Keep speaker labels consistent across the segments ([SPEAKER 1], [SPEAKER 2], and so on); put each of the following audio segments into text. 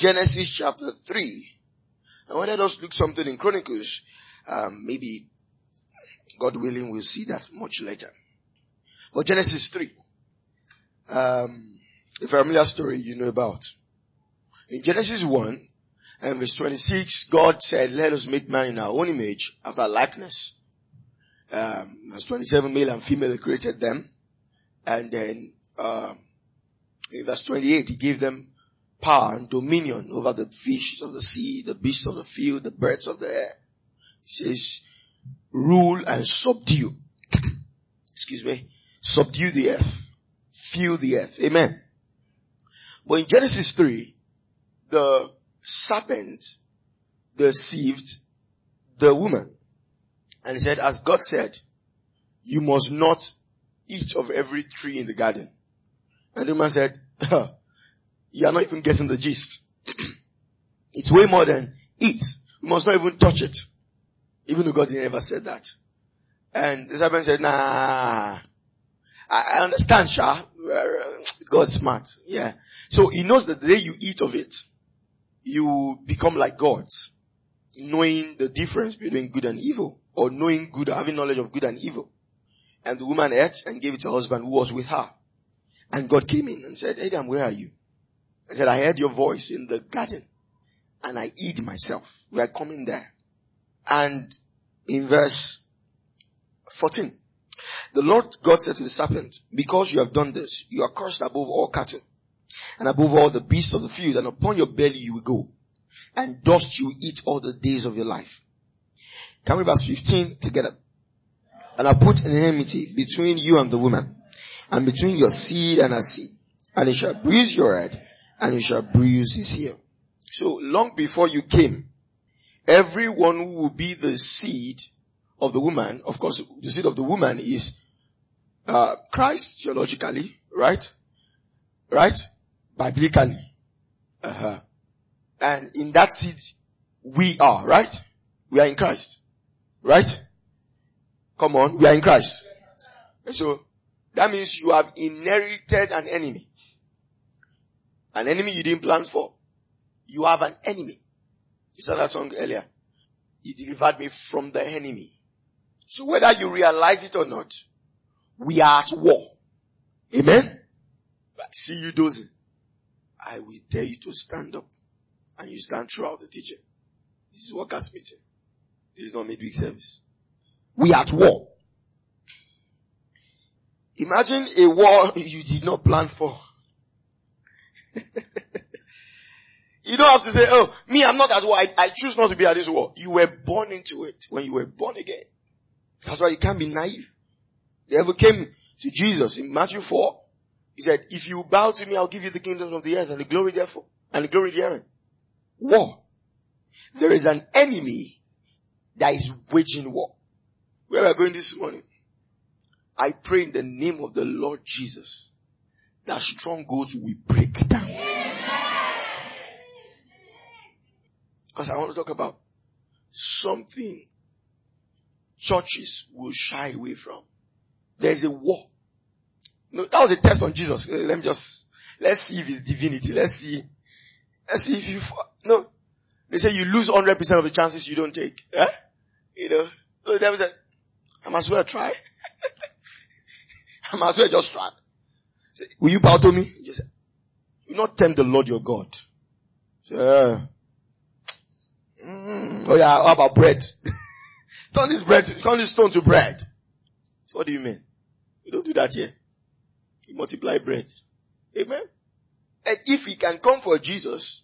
[SPEAKER 1] Genesis chapter 3. I wanted us to look something in Chronicles. Maybe, God willing, we'll see that much later. But Genesis 3. A familiar story you know about. In Genesis 1 and verse 26, God said, let us make man in our own image, after our likeness. Verse 27, male and female, he created them. And then, in verse 28, he gave them power and dominion over the fish of the sea, the beasts of the field, the birds of the air. He says, rule and subdue. Excuse me. Subdue the earth. Fill the earth. Amen. But in Genesis 3, the serpent deceived the woman. And he said, as God said, you must not eat of every tree in the garden. And the woman said, you are not even getting the gist. It's way more than eat. We must not even touch it. Even though God didn't ever said that. And the serpent said, nah, I understand, Sha. God's smart. Yeah. So he knows that the day you eat of it, you become like gods, knowing the difference between good and evil, or knowing good, having knowledge of good and evil. And the woman ate and gave it to her husband who was with her. And God came in and said, Adam, where are you? I said, I heard your voice in the garden and I hid myself. We are coming there. And in verse 14, the Lord God said to the serpent, because you have done this, you are cursed above all cattle and above all the beasts of the field, and upon your belly you will go, and dust you will eat all the days of your life. Can we verse 15 together? And I put an enmity between you and the woman, and between your seed and her seed, and it shall bruise your head, and it shall bruise his heel. So long before you came, everyone who will be the seed of the woman, of course, the seed of the woman is Christ theologically, right? Right? Biblically. And in that seed, we are, right? We are in Christ. Right? Come on, we are in Christ. And so, that means you have inherited an enemy. An enemy you didn't plan for. You have an enemy. You saw that song earlier. He delivered me from the enemy. So whether you realize it or not, we are at war. Amen? But see you dozing. I will tell you to stand up. And you stand throughout the teaching. This is workers' meeting. This is not midweek service. We are at war. Imagine a war you did not plan for. You don't have to say, oh, me, I'm not at war. I choose not to be at this war. You were born into it when you were born again. That's why you can't be naive. The devil came to Jesus in Matthew 4. He said, if you bow to me, I'll give you the kingdoms of the earth and the glory therefore, and the glory therein. War. There is an enemy that is waging war. Where we are going this morning, I pray in the name of the Lord Jesus that strongholds will break down. Because I want to talk about something churches will shy away from. There's a war. No, that was a test on Jesus. Let's see if it's divinity. Let's see if you, no. They say you lose 100% of the chances you don't take. Eh? You know. So the devil said, I might as well try. I might as well just try. Say, will you bow to me? He said, you not tempt the Lord your God. So, oh yeah, how about bread? turn this stone to bread. So what do you mean? We don't do that here. We multiply breads. Amen? And if we can come for Jesus,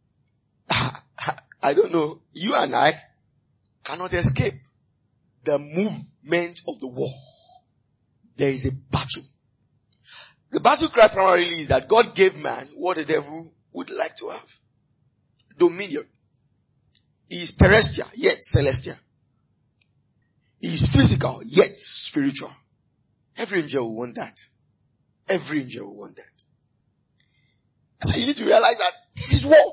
[SPEAKER 1] I don't know, you and I cannot escape the movement of the war. There is a battle. The battle cry primarily is that God gave man what the devil would like to have. Dominion. He is terrestrial, yet celestial. He is physical, yet spiritual. Every angel will want that. Every angel will want that. So you need to realize that this is war.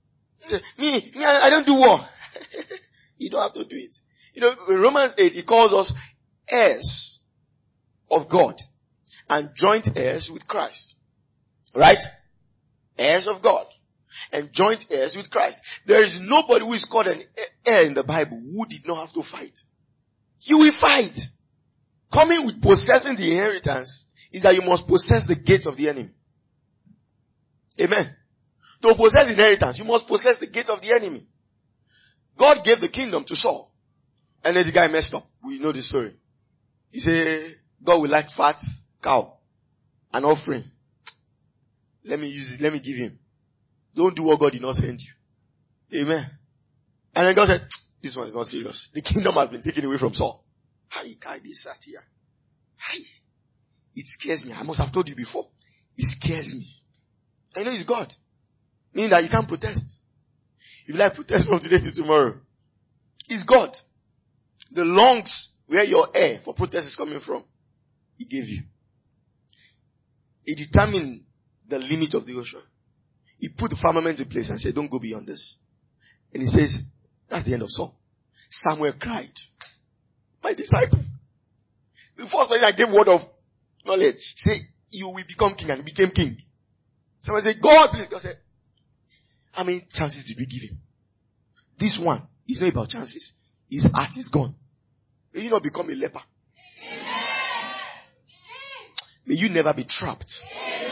[SPEAKER 1] I don't do war. You don't have to do it. You know, in Romans 8, he calls us heirs of God and joint heirs with Christ. Right? Heirs of God. and joint heirs with Christ. There is nobody who is called an heir in the Bible who did not have to fight. You will fight. Coming with possessing the inheritance is that you must possess the gates of the enemy. Amen. To possess inheritance, you must possess the gate of the enemy. God gave the kingdom to Saul. And then the guy messed up. We know the story. He said, God will like fat cow. An offering. Let me use it. Let me give him. Don't do what God did not send you. Amen. And then God said, this one is not serious. The kingdom has been taken away from Saul. It scares me. I must have told you before. It scares me. I know it's God. Meaning that you can't protest. If you like protest from today to tomorrow. It's God. The lungs where your air for protest is coming from, He gave you. He determined the limit of the ocean. He put the firmament in place and said, don't go beyond this. And He says, that's the end of Saul. Samuel cried, my disciple. The first person I gave word of knowledge, say, you will become king, and he became king. Someone said, God, please. God said, how many chances did we give him? This one is not about chances. His heart is gone. May you not become a leper. May you never be trapped.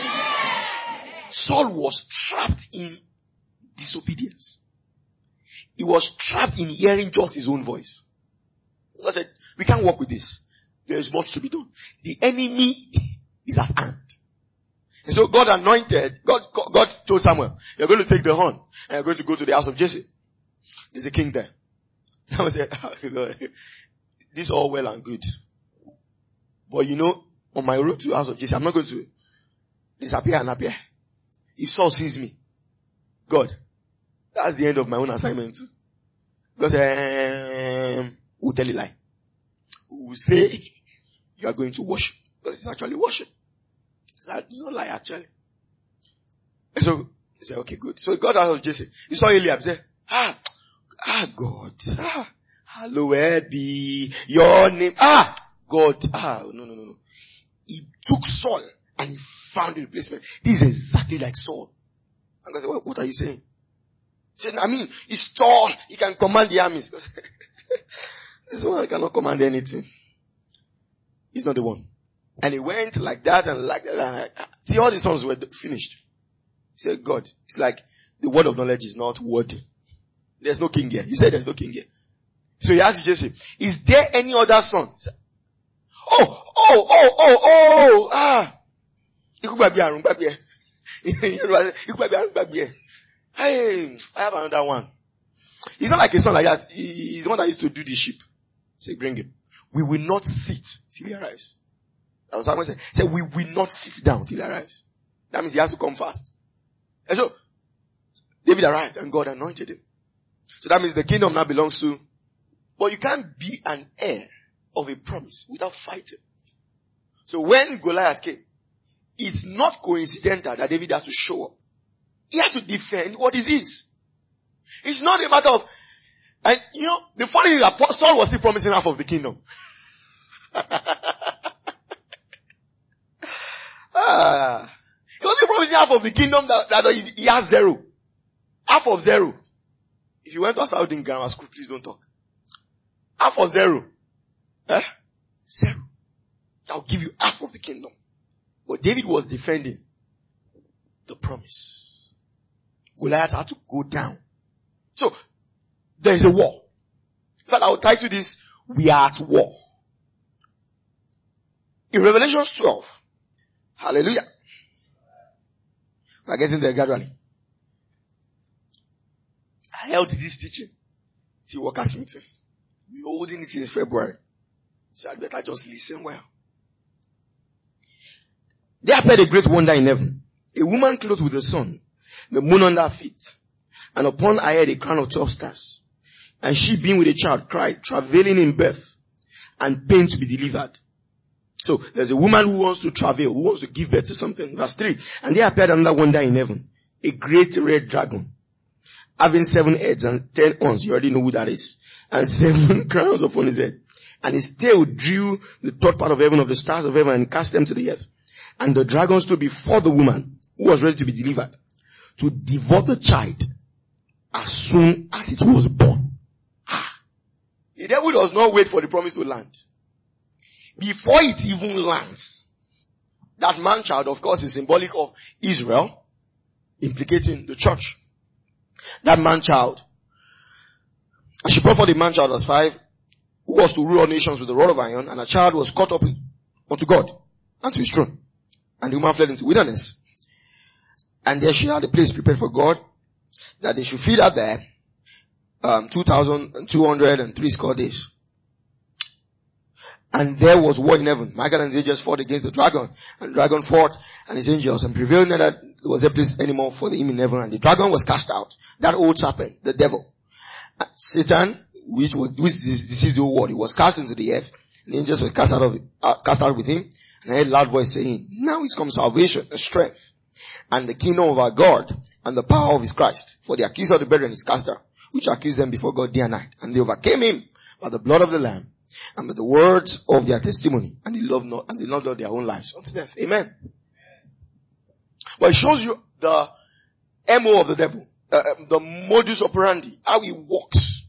[SPEAKER 1] Saul was trapped in disobedience. He was trapped in hearing just his own voice. God said, we can't work with this. There is much to be done. The enemy is at hand. And so God anointed, God told Samuel, you're going to take the horn and you're going to go to the house of Jesse. There's a king there. Samuel said, this is all well and good. But you know, on my road to the house of Jesse, I'm not going to disappear and appear. If Saul sees me, God, that's the end of my own assignment too. Because we'll tell you lie. We'll say you are going to worship. Because it's actually worship. It's not lie actually. And so he said, okay, good. So he got out of Jesse. He saw Eliab. He said, God. Hallowed be your name. God. No. He took Saul and he found a replacement. This is exactly like Saul. And God said, what are you saying? He said, he's tall. He can command the armies. This one cannot command anything. He's not the one. And he went like that and like that. See, all the sons were finished. He said, God, it's like the word of knowledge is not worthy. There's no king here. You said there's no king here. So he asked Jesse, is there any other son? He said, Hey, I have another one. He's not like a son like that. He's the one that used to do the sheep. Say, bring him. We will not sit till he arrives. That was what I said. We will not sit down till he arrives. That means he has to come fast. And so, David arrived and God anointed him. So that means the kingdom now belongs to, but you can't be an heir of a promise without fighting. So when Goliath came, it's not coincidental that David had to show up. He had to defend what is his. It's not a matter of, and the funny thing is that Saul was still promising half of the kingdom. He was still promising half of the kingdom that he has zero. Half of zero. If you went to a Saudi grammar school, please don't talk. Half of zero. Zero. I'll give you half of the kingdom. But David was defending the promise. Goliath had to go down. So, there is a war. In fact, I will title this, we are at war. In Revelation 12, hallelujah. We are getting there gradually. I held this teaching till workers meeting. We're holding it since February. So I better just listen well. There appeared a great wonder in heaven. A woman clothed with the sun, the moon under her feet, and upon her head a crown of 12 stars. And she, being with a child, cried, travailing in birth, and pain to be delivered. So, there's a woman who wants to travail, who wants to give birth to something. Verse 3. And there appeared another wonder in heaven, a great red dragon, having 7 heads and 10 horns. You already know who that is. And 7 crowns upon his head. And his tail drew the third part of heaven of the stars of heaven and cast them to the earth. And the dragon stood before the woman, who was ready to be delivered, to devour the child as soon as it was born. The devil does not wait for the promise to land. Before it even lands, that man-child, of course, is symbolic of Israel, implicating the church. That man-child, and she brought forth the man-child as 5, who was to rule all nations with a rod of iron, and a child was caught up unto God and to his throne. And the woman fled into the wilderness. And there she had a place prepared for God, that they should feed her there 2,203 score days. And there was war in heaven. Michael and his angels fought against the dragon, and the dragon fought and his angels, and prevailed not that there was a place anymore for him in heaven. And the dragon was cast out, that old serpent, the devil, Satan, which deceived the whole world. He was cast into the earth, and the angels were cast out with him. And I heard a loud voice saying, now is come salvation, the strength, and the kingdom of our God, and the power of his Christ. For the accuser of the brethren is cast down, which accused them before God day and night. And they overcame him by the blood of the Lamb, and by the words of their testimony, and they loved not their own lives unto death. Amen. But it shows you the MO of the devil, the modus operandi, how he works.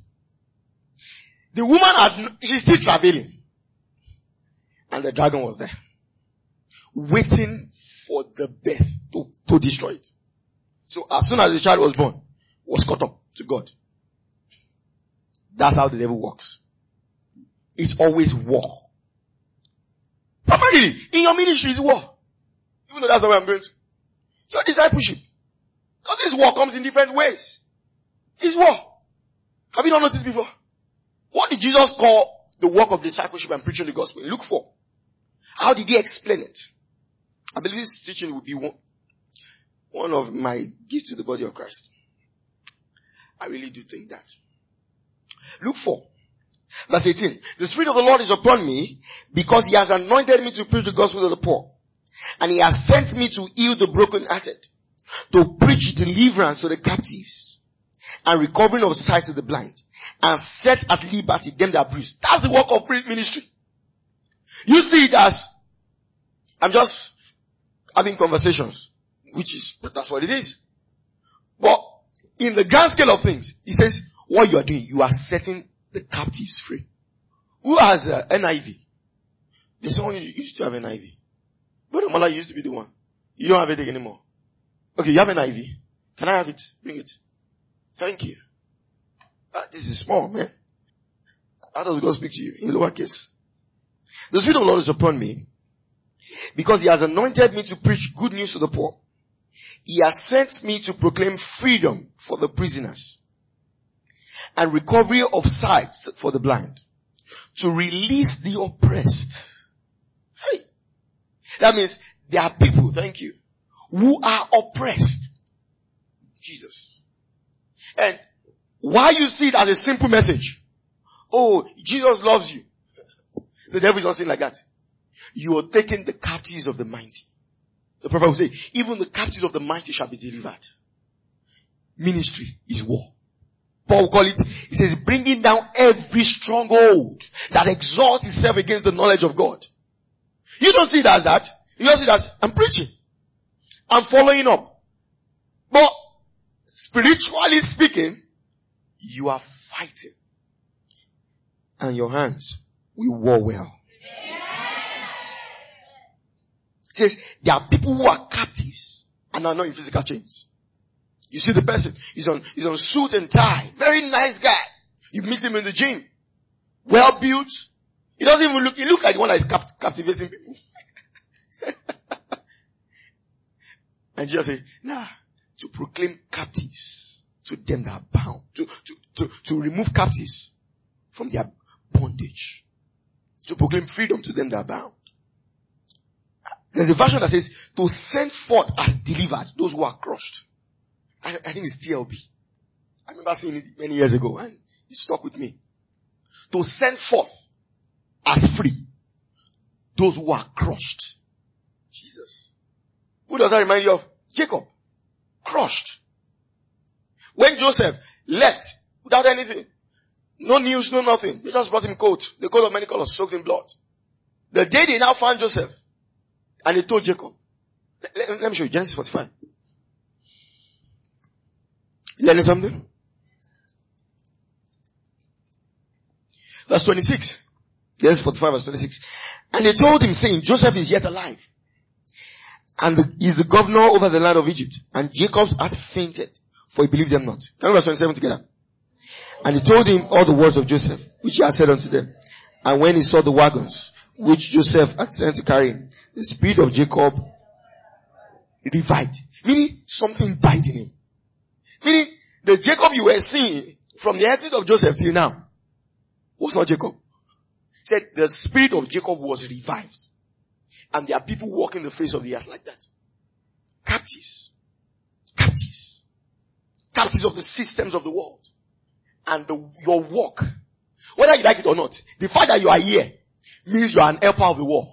[SPEAKER 1] The woman she's still traveling, and the dragon was there, waiting for the birth to destroy it. So as soon as the child was born, was caught up to God. That's how the devil works. It's always war. Primarily, in your ministry is war. Even though that's the way I'm going to. Your discipleship. Because this war comes in different ways. It's war. Have you not noticed before? What did Jesus call the work of discipleship and preaching the gospel? Look for. How did he explain it? I believe this teaching will be one of my gifts to the body of Christ. I really do think that. Look for. Verse 18. The Spirit of the Lord is upon me because he has anointed me to preach the gospel to the poor. And he has sent me to heal the brokenhearted, to preach deliverance to the captives, and recovering of sight to the blind, and set at liberty them that are bruised. That's the work of ministry. You see it as, I'm just having conversations, that's what it is. But in the grand scale of things, he says, what you are doing, you are setting the captives free. Who has NIV? There's someone who used to have NIV. Brother Mala used to be the one. You don't have it anymore. Okay, you have NIV. Can I have it? Bring it. Thank you. This is small, man. How does God speak to you in lowercase? The Spirit of the Lord is upon me because he has anointed me to preach good news to the poor. He has sent me to proclaim freedom for the prisoners and recovery of sight for the blind, to release the oppressed. Hey. That means there are people, thank you, who are oppressed. Jesus. And why you see it as a simple message? Oh, Jesus loves you. The devil is not saying like that. You are taking the captives of the mighty. The prophet will say, even the captives of the mighty shall be delivered. Ministry is war. Paul will call it, he says, bringing down every stronghold that exalts itself against the knowledge of God. You don't see it as that. You just see it as, I'm preaching. I'm following up. But, spiritually speaking, you are fighting. And your hands will war well. It says, there are people who are captives and are not in physical chains. You see the person, he's on suit and tie. Very nice guy. You meet him in the gym. Well built. He doesn't even he looks like the one that is captivating people. And Jesus said, to proclaim captives to them that are bound. To remove captives from their bondage. To proclaim freedom to them that are bound. There's a version that says, to send forth as delivered those who are crushed. I think it's TLB. I remember seeing it many years ago and it stuck with me. To send forth as free those who are crushed. Jesus. Who does that remind you of? Jacob. Crushed. When Joseph left without anything, no news, no nothing, they just brought him coat, the coat of many colors, soaked in blood. The day they now found Joseph, and they told Jacob, let me show you, Genesis 45. You learning something? Verse 26. Yes, 45 verse 26. And they told him, saying, Joseph is yet alive, and is the governor over the land of Egypt. And Jacob's heart fainted, for he believed them not. Can we verse 27 together? And he told him all the words of Joseph, which he had said unto them. And when he saw the wagons, which Joseph had sent to carry him, the spirit of Jacob revived. Meaning, something died in him. Meaning, the Jacob you were seeing from the exit of Joseph till now was not Jacob. He said the spirit of Jacob was revived. And there are people walking the face of the earth like that. Captives. Captives. Captives of the systems of the world. And your walk, whether you like it or not, the fact that you are here means you are an helper of the world.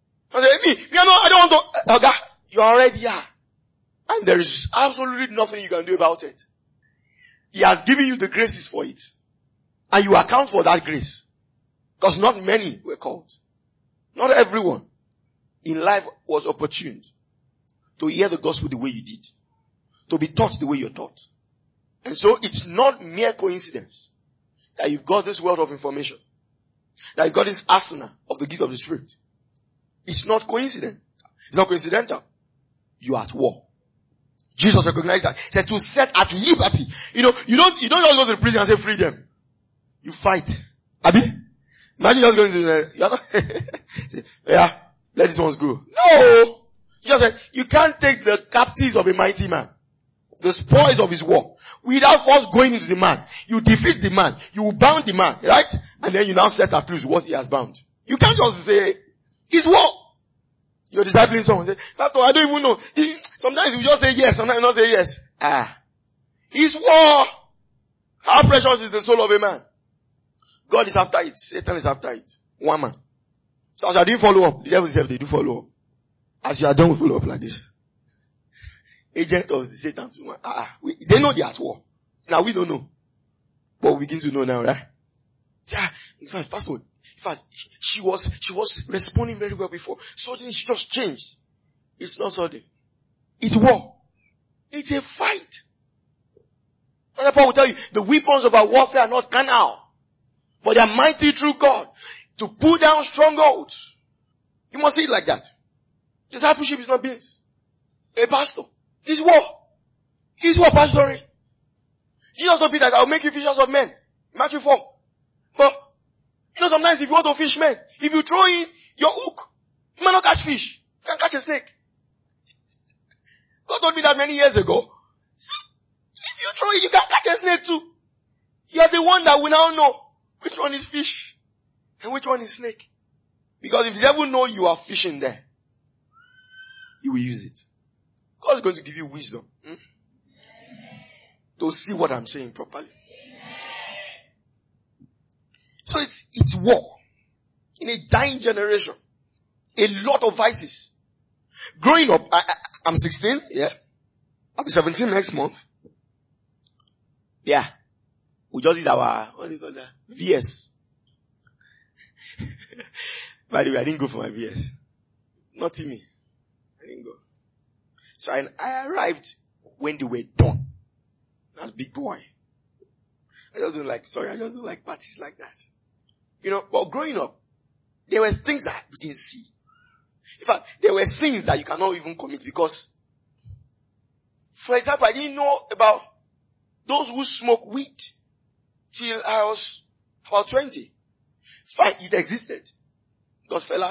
[SPEAKER 1] I don't want to, you are already here. And there is absolutely nothing you can do about it. He has given you the graces for it. And you account for that grace. Because not many were called. Not everyone in life was opportune to hear the gospel the way you did. To be taught the way you're taught. And so it's not mere coincidence that you've got this wealth of information. That you've got this arsenal of the gift of the Spirit. It's not coincident. It's not coincidental. You are at war. Jesus recognized that. He said to set at liberty. You don't just go to the prison and say freedom. You fight. Abi? Imagine just going to the, yeah, let these ones go. No! Jesus said, you can't take the captives of a mighty man, the spoils of his war, without first going into the man. You defeat the man. You bound the man, right? And then you now set at loose what he has bound. You can't just say, it's war. You're discipling someone. Say, Pastor, I don't even know. Sometimes you just say yes, sometimes you not say yes. It's war. How precious is the soul of a man? God is after it. Satan is after it. One man. So as you are doing follow up, the devil himself, they do follow up. As you are done with follow up like this. Agent of the Satan. They know they are at war. Now we don't know. But we begin to know now, right? Yeah. In fact, Pastor, she was responding very well before. Suddenly she just changed. It's not sudden. It's war. It's a fight. And Paul will tell you, the weapons of our warfare are not carnal, but they are mighty through God to pull down strongholds. You must see it like that. Discipleship is not business. A pastor. It's war. It's war pastoring. Jesus told Peter, I will make you fishers of men. Matthew 4. But, sometimes if you want to fish men, if you throw in your hook, you might not catch fish. You can catch a snake. God told me that many years ago. If you throw it, you can catch a snake too. You're the one that will now know which one is fish and which one is snake. Because if the devil knows you are fishing there, he will use it. God is going to give you wisdom to see what I'm saying properly. So it's war. In a dying generation. A lot of vices. Growing up, I'm 16, yeah. I'll be 17 next month. Yeah. We just did our, what do you call that? VS. By the way, I didn't go for my VS. Not me. I didn't go. So I arrived when they were done. As big boy. I just don't like parties like that. But growing up, there were things that we didn't see. In fact, there were sins that you cannot even commit because, for example, I didn't know about those who smoke weed till I was about 20. Fine, it existed. God's fella.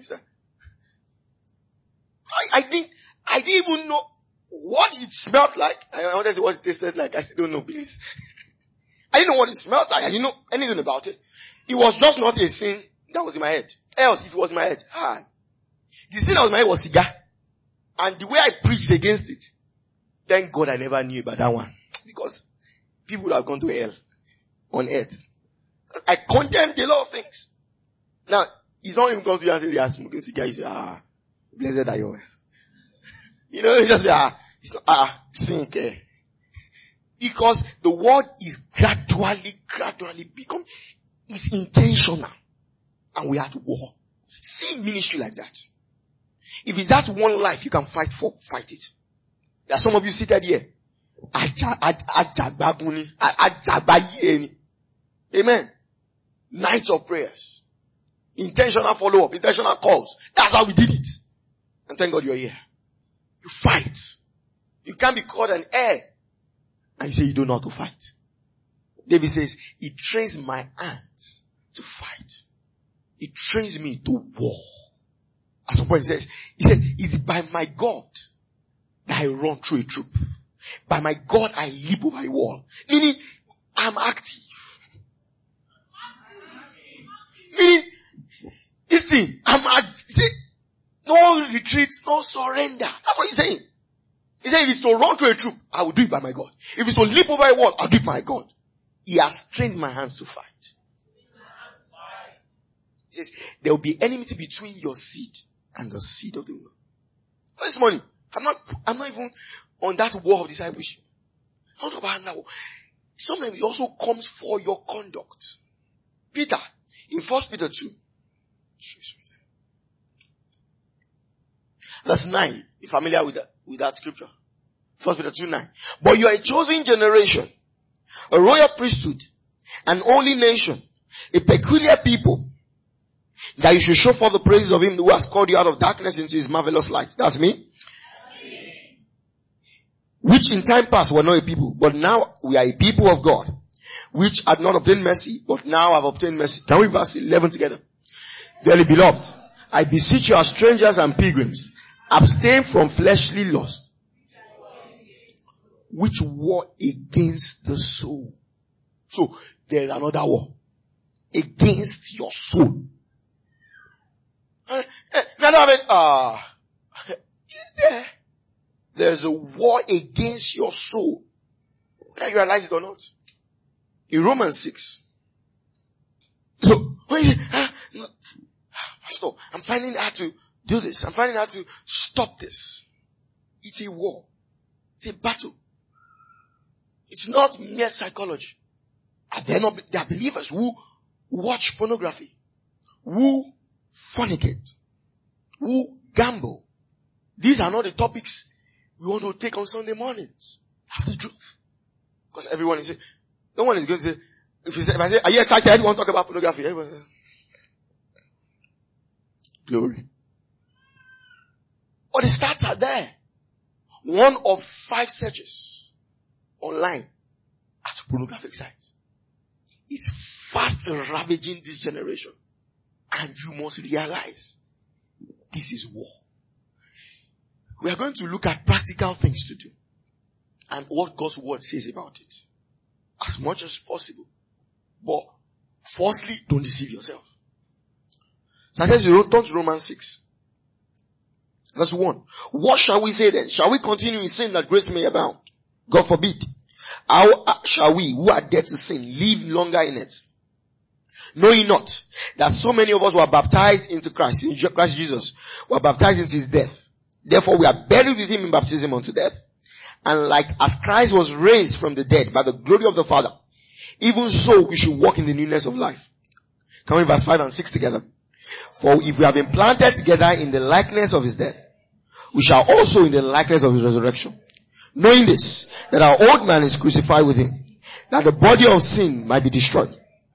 [SPEAKER 1] I didn't even know what it smelled like. I wanted to say what it tasted like. I still don't know, please. I didn't know what it smelled like. I didn't know anything about it. It was just not a sin that was in my head. Else, if it was in my head, the sin that was in my head was cigar. And the way I preached against it, thank God I never knew about that one. Because people would have gone to hell on earth. I condemned a lot of things. Now, it's not even comes to you and say they are smoking cigar. You say, blessed are you. You just say, it's not, sin, okay. Because the word is gradually become, it's intentional. And we are at war. See ministry like that. If it's that one life you can fight for, fight it. There are some of you seated here. Amen. Nights of prayers. Intentional follow-up, intentional calls. That's how we did it. And thank God you're here. You fight. You can't be called an heir and you say you don't know how to fight. David says, he trains my hands to fight. He trains me to war. At some point he said, is it by my God that I run through a troop? By my God I leap over a wall. Meaning, I'm active. Meaning, see, no retreat, no surrender. That's what he's saying. He said, if it's to run through a troop, I will do it by my God. If it's to leap over a wall, I'll do it by my God. He has trained my hands to fight. He says, there will be enmity between your seed and the seed of the woman. This morning, I'm not even on that war of discipleship. I'm not about that war. Sometimes it also comes for your conduct. Peter, in 1 Peter 2, verse 9, you're familiar with that scripture? 1 Peter 2:9. But you are a chosen generation, a royal priesthood, an holy nation, a peculiar people, that you should show forth the praises of him who has called you out of darkness into his marvelous light. That's me. Which in time past were not a people, but now we are a people of God, which had not obtained mercy, but now have obtained mercy. Can we verse 11 together? Dearly beloved, I beseech you as strangers and pilgrims, abstain from fleshly lust, which war against the soul. So, there's another war. Against your soul. Is there? There's a war against your soul. Whether you realize it or not. In Romans 6. So, Pastor, I'm finding out to do this. I'm finding out to stop this. It's a war. It's a battle. It's not mere psychology. There are believers who watch pornography, who fornicate, who gamble. These are not the topics we want to take on Sunday mornings. That's the truth. Because everyone is saying, no one is going to say, if I say, are you excited? I want to talk about pornography. Glory. But the stats are there. 1 of 5 searches online at pornographic sites. It's fast ravaging this generation. And you must realize this is war. We are going to look at practical things to do and what God's word says about it as much as possible. But firstly, don't deceive yourself. So I guess you turn to Romans 6. Verse 1. What shall we say then? Shall we continue in sin that grace may abound? God forbid. How shall we, who are dead to sin, live longer in it? Know ye not that so many of us were baptized into Christ, in Christ Jesus, were baptized into his death. Therefore we are buried with him in baptism unto death. And like as Christ was raised from the dead by the glory of the Father, even so we should walk in the newness of life. Can we verse 5 and 6 together? For if we have been planted together in the likeness of his death, we shall also in the likeness of his resurrection. Knowing this, that our old man is crucified with him, that the body of sin might be destroyed,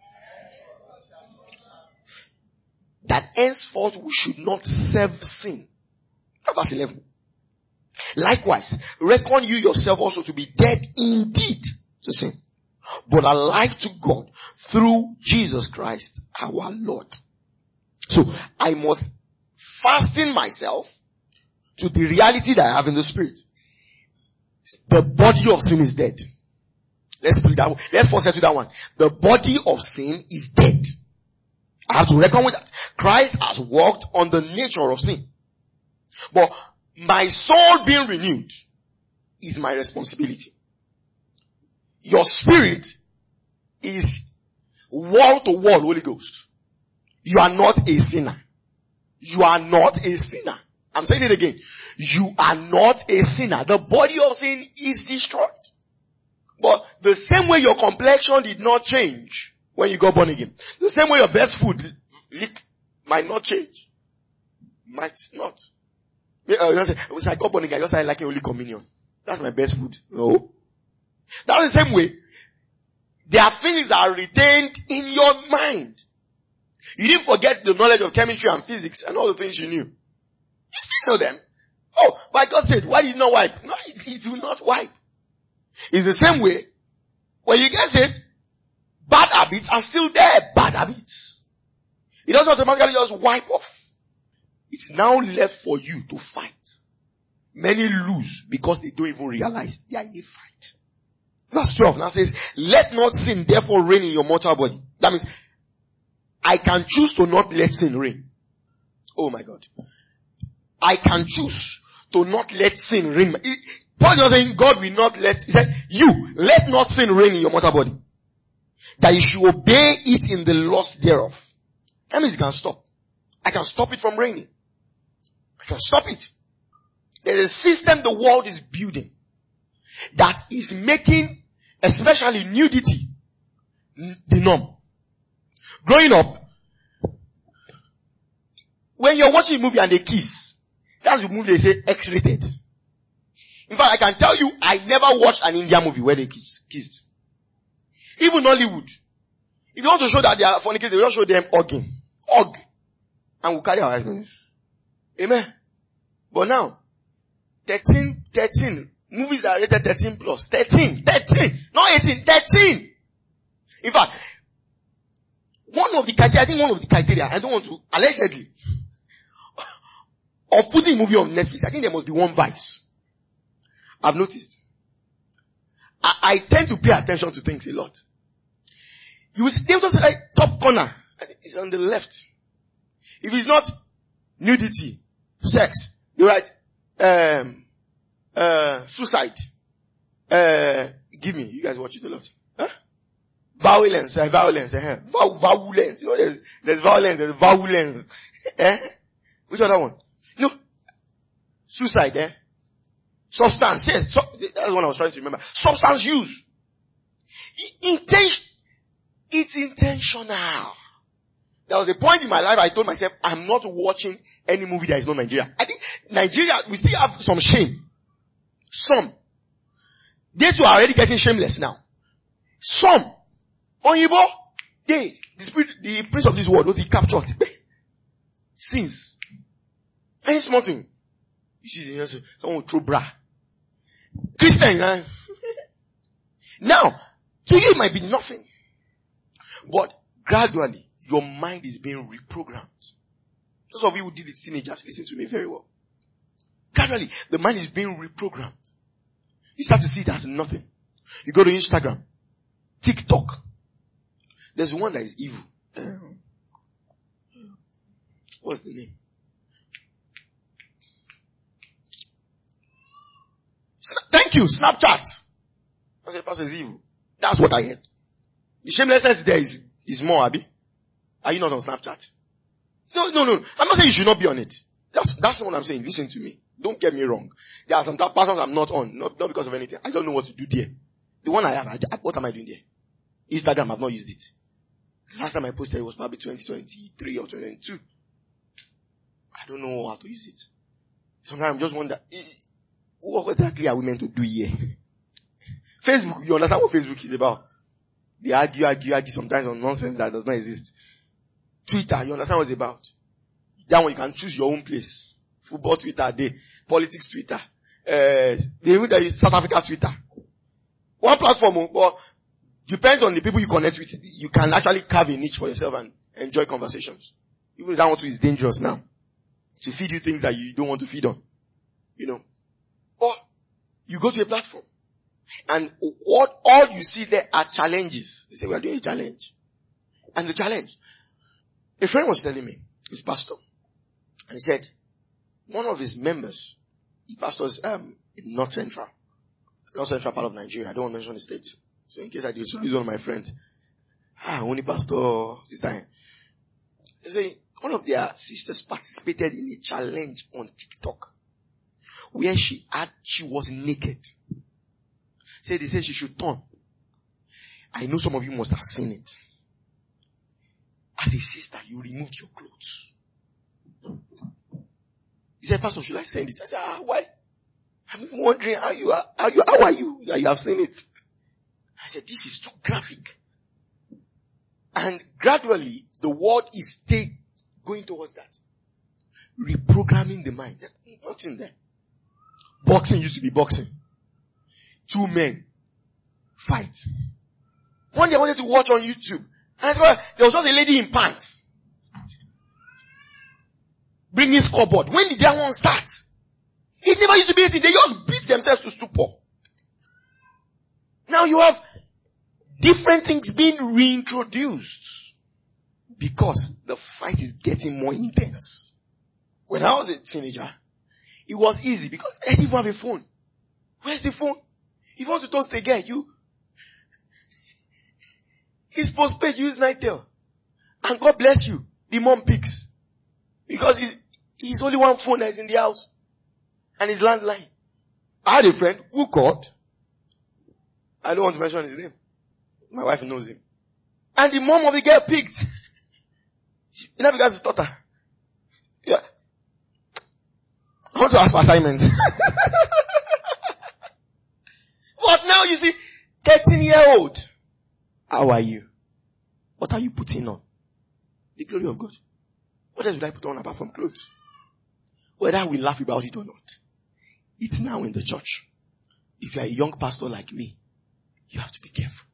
[SPEAKER 1] that henceforth we should not serve sin. Verse 11. Likewise, reckon you yourself also to be dead indeed to sin, but alive to God through Jesus Christ our Lord. So, I must fasten myself to the reality that I have in the spirit. The body of sin is dead. Let's put it that way. Let's first settle that one. The body of sin is dead. I have to reckon with that. Christ has walked on the nature of sin. But my soul being renewed is my responsibility. Your spirit is wall to wall Holy Ghost. You are not a sinner. You are not a sinner. I'm saying it again. You are not a sinner. The body of sin is destroyed. But the same way your complexion did not change when you got born again, the same way your best food might not change. Might not. I got born again, I just started liking Holy Communion. That's my best food. No. That's the same way. There are things that are retained in your mind. You didn't forget the knowledge of chemistry and physics and all the things you knew. You still know them. Oh, but God said, why did you not wipe? No, it will not wipe. It's the same way. When you get saved, bad habits are still there. Bad habits. It doesn't automatically just wipe off. It's now left for you to fight. Many lose because they don't even realize they are in a fight. Verse 12 now says, let not sin therefore reign in your mortal body. That means, I can choose to not let sin reign. Oh my God. I can choose to not let sin reign. Paul is saying God will not let, he said, you, let not sin reign in your mortal body. That you should obey it in the lust thereof. That means you can stop. I can stop it from reigning. I can stop it. There's a system the world is building that is making, especially nudity, the norm. Growing up, when you're watching a movie and they kiss, that's the movie they say X-rated. In fact, I can tell you, I never watched an Indian movie where they kissed. Even Hollywood. If you want to show that they are fornicating, they will just show them hugging. Hug. And we'll carry our eyes on it. Amen. But now, 13. Movies are rated 13 plus. 13. Not 18, 13. In fact, one of the criteria, I don't want to, allegedly, of putting a movie on Netflix, I think there must be one vice. I've noticed. I tend to pay attention to things a lot. You will see, they will just say like, top corner. It's on the left. If it's not nudity, sex, you write, suicide. Give me, you guys watch it a lot. Huh? Violence. Violence. You know, there's violence, there's violence. Which other one? No. Suicide, Substance, yes. That's what I was trying to remember. Substance use. It's intentional. There was a point in my life I told myself, I'm not watching any movie that is not Nigeria. I think Nigeria, we still have some shame. Some. They too are already getting shameless now. Some. Onyibo, the prince of this world, was he captured? Sins. Any small thing. You see, someone will throw bra. Christian, Now, to you it might be nothing. But gradually, your mind is being reprogrammed. Those of you who did it, teenagers, listen to me very well. Gradually, the mind is being reprogrammed. You start to see it as nothing. You go to Instagram, TikTok. There's one that is evil. What's the name? Thank you, Snapchat. I said, Pastor, is evil. That's what I heard. The shamelessness there is more, Abi. Are you not on Snapchat? No. I'm not saying you should not be on it. That's not what I'm saying. Listen to me. Don't get me wrong. There are some patterns I'm not on. Not because of anything. I don't know what to do there. The one I have, what am I doing there? Instagram, I've not used it. The last time I posted it was probably 2023 or 2022. I don't know how to use it. Sometimes I just wonder, what exactly are we meant to do here? Facebook, you understand what Facebook is about? They argue sometimes on nonsense that does not exist. Twitter, you understand what it's about? That one you can choose your own place. Football Twitter, politics Twitter, South Africa Twitter. One platform, but depends on the people you connect with. You can actually carve a niche for yourself and enjoy conversations. Even that one too is dangerous now. To feed you things that you don't want to feed on. You know. Or you go to a platform and all you see there are challenges. They say, we are doing a challenge. And the challenge, a friend was telling me, his pastor, and he said, one of his members, he pastors in North Central part of Nigeria. I don't want to mention the state. So in case I do, so he's one of my friends. Only pastor, sister. They say, one of their sisters participated in a challenge on TikTok where she was naked. They said she should turn. I know some of you must have seen it. As a sister, you removed your clothes. He said, Pastor, should I send it? I said, why? I'm even wondering how are you? You have seen it. said, this is too graphic. And gradually, the world is going towards that. Reprogramming the mind. Nothing there. Boxing used to be boxing. Two men fight. One day I wanted to watch on YouTube. And I saw there was just a lady in pants. Bringing scoreboard. When did that one start? It never used to be anything. They just beat themselves to stupor. Now you have different things being reintroduced. Because the fight is getting more intense. When I was a teenager, it was easy because I didn't even have a phone. Where's the phone? If you want to toast a guy, he's postpaid, use Nitel. And God bless you, the mom picks. Because he's only one phone that is in the house. And his landline. I had a friend who called. I don't want to mention his name. My wife knows him. And the mom of the girl picked. He never began to stutter. Yeah. I want to ask for assignments. But now you see, 13-year-old. How are you? What are you putting on? The glory of God. What else would I put on apart from clothes? Whether we laugh about it or not. It's now in the church. If you are a young pastor like me, you have to be careful.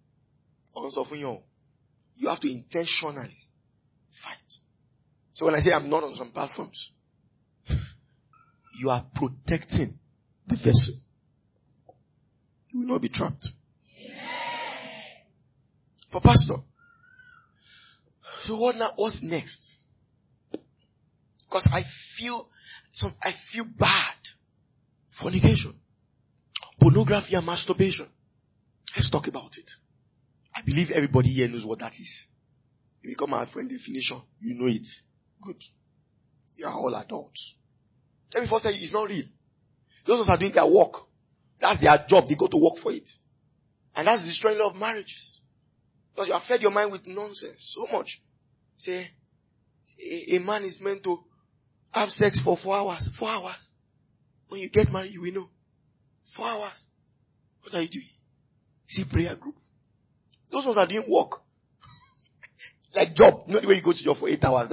[SPEAKER 1] You have to intentionally fight. So when I say I'm not on some platforms, you are protecting the vessel. You will not be trapped. But pastor, so what's next? Because I feel bad. Fornication, pornography and masturbation. Let's talk about it. I believe everybody here knows what that is. If you come out for a definition, you know it. Good. You are all adults. Let me first tell you, it's not real. Those ones are doing their work. That's their job. They go to work for it. And that's destroying a lot of marriages. Because you have fed your mind with nonsense so much. Say, a man is meant to have sex for 4 hours. 4 hours. When you get married, you will know. 4 hours. What are you doing? Is it prayer group? Those ones are doing work. Like job. You know the way you go to job for 8 hours.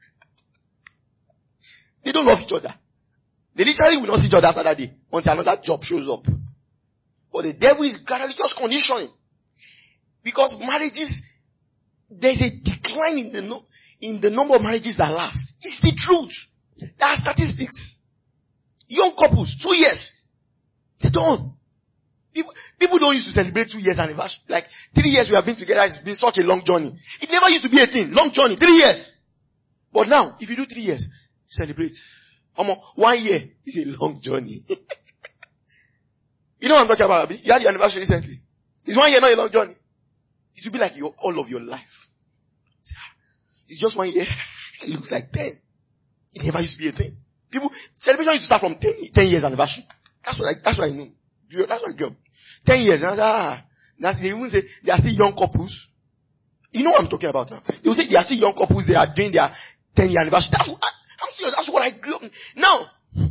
[SPEAKER 1] They don't love each other. They literally will not see each other after that day until another job shows up. But the devil is gradually just conditioning. Because marriages, there's a decline in the number of marriages that last. It's the truth. There are statistics. Young couples, 2 years. They're done. People don't used to celebrate 2 years anniversary. Like 3 years we have been together, it's been such a long journey. It never used to be a thing. Long journey, 3 years. But now, if you do 3 years, celebrate. 1 year is a long journey. You know what I'm talking about, Abi? You had your anniversary recently. It's 1 year, not a long journey. It will be like all of your life. It's just 1 year. It looks like 10. It never used to be a thing. Celebration used to start from 10 years anniversary. That's what I know. That's what I grew up. 10 years. Now they even say they are still young couples. You know what I'm talking about now. They will say they are still young couples. They are doing their 10-year anniversary. I'm serious. That's what I grew up. Now,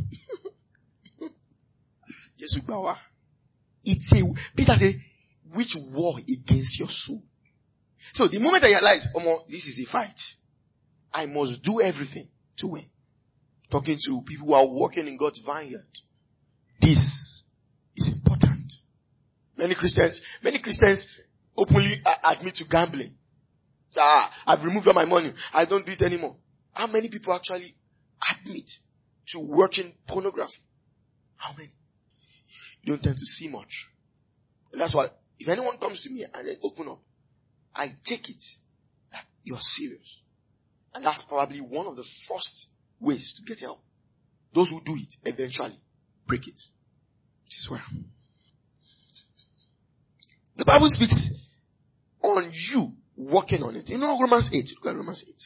[SPEAKER 1] Peter said, which war against your soul? So the moment I realize, this is a fight, I must do everything to win. Talking to people who are working in God's vineyard. This is important. Many Christians openly admit to gambling. I've removed all my money. I don't do it anymore. How many people actually admit to watching pornography? How many? You don't tend to see much. And that's why, if anyone comes to me and they open up, I take it that you're serious. And that's probably one of the first ways to get help. Those who do it eventually break it. This is where the Bible speaks on you working on it. You know Romans 8. Look at Romans 8.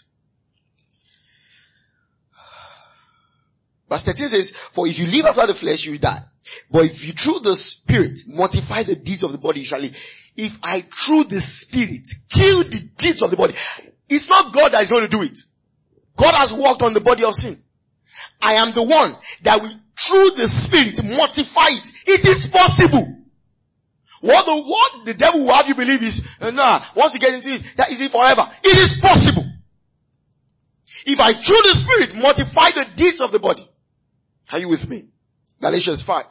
[SPEAKER 1] Verse 13 says, for if you live after the flesh, you will die. But if you through the Spirit mortify the deeds of the body, you shall live. If I through the Spirit kill the deeds of the body, it's not God that is going to do it. God has worked on the body of sin. I am the one that will through the Spirit mortify it. It is possible. What the devil will have you believe is, once you get into it, that is it forever. It is possible. If I through the Spirit mortify the deeds of the body. Are you with me? Galatians 5.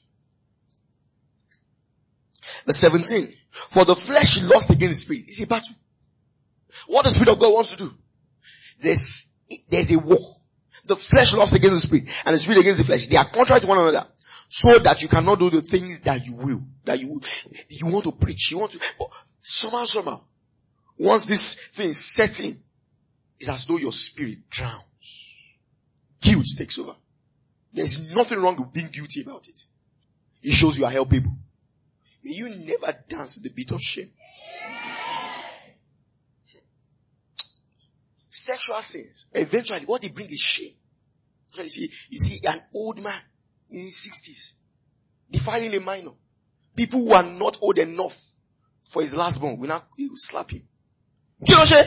[SPEAKER 1] Verse 17. For the flesh lost against the Spirit. It's a battle. What the Spirit of God wants to do. There's a war. The flesh lost against the Spirit and the Spirit against the flesh. They are contrary to one another. So that you cannot do the things that you will. You want to preach. You want to, somehow. Once this thing sets in, it's as though your spirit drowns. Guilt takes over. There's nothing wrong with being guilty about it. It shows you are helpable. May you never dance to the beat of shame. Sexual sins, eventually what they bring is shame. You see an old man in his 60s defiling a minor. People who are not old enough for his last born will slap him. Kiloshe!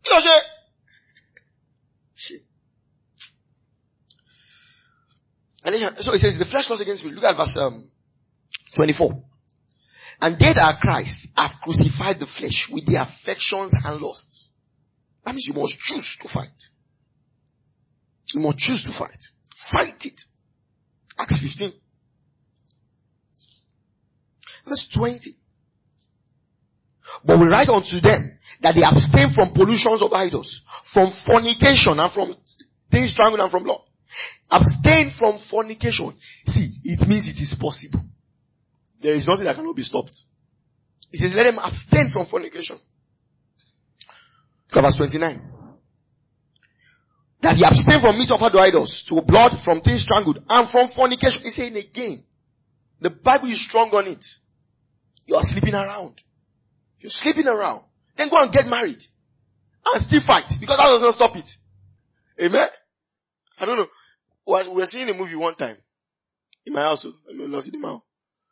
[SPEAKER 1] Shame. And then, so it says the flesh lost against me. Look at verse 24. And they that are Christ have crucified the flesh with the affections and lusts. That means you must choose to fight. You must choose to fight. Fight it. Acts 15. Verse 20. But we write unto them that they abstain from pollutions of idols, from fornication and from things strangled and from blood. Abstain from fornication. See, it means it is possible. There is nothing that cannot be stopped. He says, let them abstain from fornication. Look at verse 29. That he abstain from meat offered to idols, to blood, from things strangled, and from fornication. He's saying again, the Bible is strong on it. You are sleeping around. If you're sleeping around, then go and get married. And still fight. Because that does not stop it. Amen? I don't know. We were seeing a movie one time. In my house. I mean, not in my house.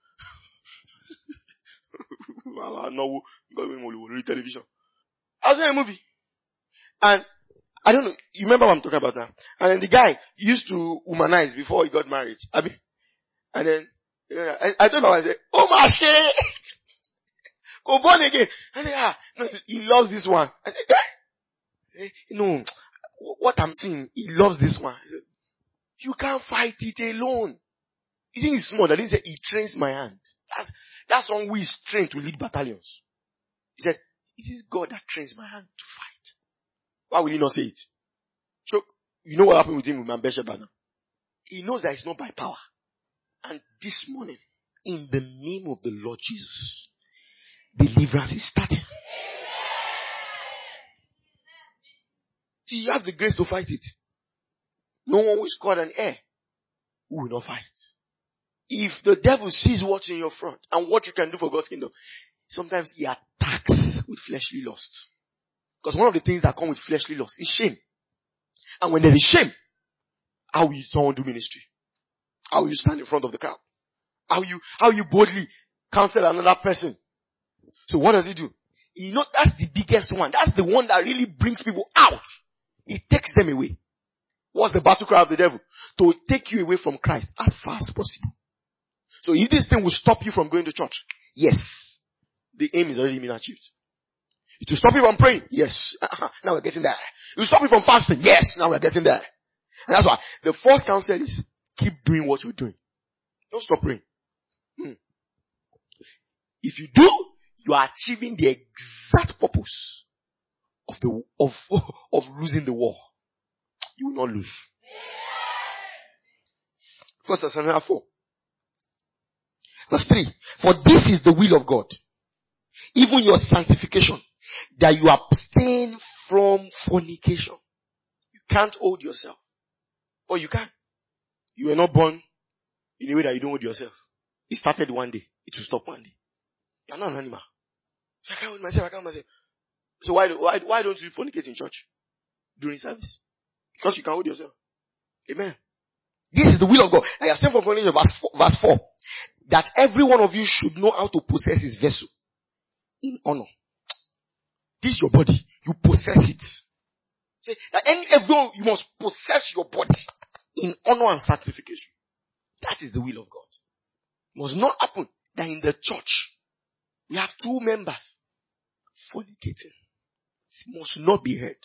[SPEAKER 1] No, read television. I was in a movie. And I don't know. You remember what I'm talking about now? And then the guy used to womanize before he got married. And then I told him, I said, oh my shit! Go born again. I said, no, he loves this one. I said, no, what I'm seeing, he loves this one. I said, you can't fight it alone. You think it's small? That didn't say he trains my hand. That's one who is trained to lead battalions. He said, it is God that trains my hand to fight. Why will he not say it? So, you know what happened with him with Bathsheba now? He knows that it's not by power. And this morning, in the name of the Lord Jesus, deliverance is starting. See, you have the grace to fight it. No one who is called an heir who will not fight. If the devil sees what's in your front and what you can do for God's kingdom, sometimes he attacks with fleshly lust. Because one of the things that come with fleshly lust is shame. And when there is shame, how will someone do ministry? How will you stand in front of the crowd? How you boldly counsel another person? So what does he do? That's the biggest one. That's the one that really brings people out. It takes them away. What's the battle cry of the devil? To take you away from Christ as far as possible. So if this thing will stop you from going to church, yes, the aim is already been achieved. It will stop you from praying, yes. Now we're getting there. It will stop you from fasting, yes. Now we're getting there. And that's why the first counsel is keep doing what you're doing. Don't stop praying. If you do, you are achieving the exact purpose of losing the war. You will not lose. 1 Thessalonians 4. Verse 3. For this is the will of God, even your sanctification, that you abstain from fornication. You can't hold yourself. Or you can. You were not born in a way that you don't hold yourself. It started one day. It will stop one day. You're not an animal. So I can't hold myself. So why don't you fornicate in church during service? Because you can hold yourself. Amen. This is the will of God. I have said for fornication, verse 4. That every one of you should know how to possess his vessel in honor. This is your body. You possess it. Say that everyone, you must possess your body in honor and sanctification. That is the will of God. It must not happen that in the church We have two members fornicating. It must not be heard.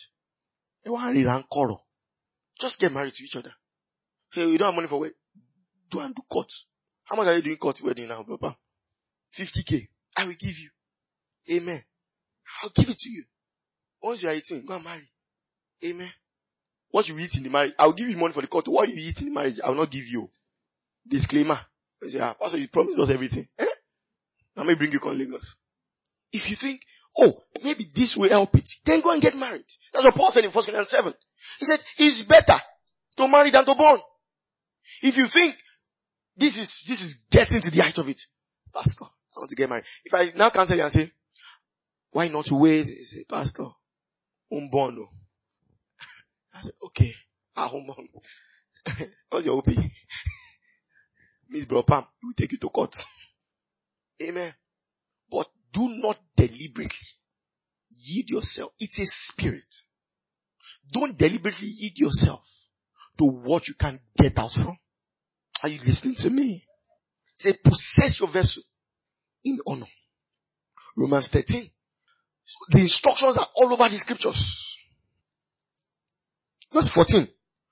[SPEAKER 1] Just get married to each other. Hey, you don't have money for wedding. Do and do court. How much are you doing court wedding now, Papa? 50K. I will give you. Amen. I'll give it to you. Once you are 18, go and marry. Amen. What you eat in the marriage, I'll give you money for the court. What you eat in the marriage, I will not give you. Disclaimer. I say, Pastor, you promised us everything. Now may bring you on Lagos. If you think, maybe this will help it, then go and get married. That's what Paul said in 1 Corinthians 7. He said, it's better to marry than to burn. If you think this is getting to the height of it, Pastor, I want to get married. If I now cancel you and say, why not wait? He say, Pastor, unborn. I said, okay, unborn. What's your OP? Miss Bro Pam, we will take you to court. Amen. But do not deliberately yield yourself. It's a spirit. Don't deliberately yield yourself to what you can get out from. Are you listening to me? Say, possess your vessel in honor. Romans 13. So the instructions are all over the scriptures. Verse 14.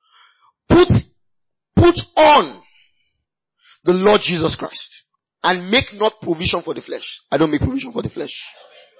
[SPEAKER 1] Put on the Lord Jesus Christ and make not provision for the flesh. I don't make provision for the flesh.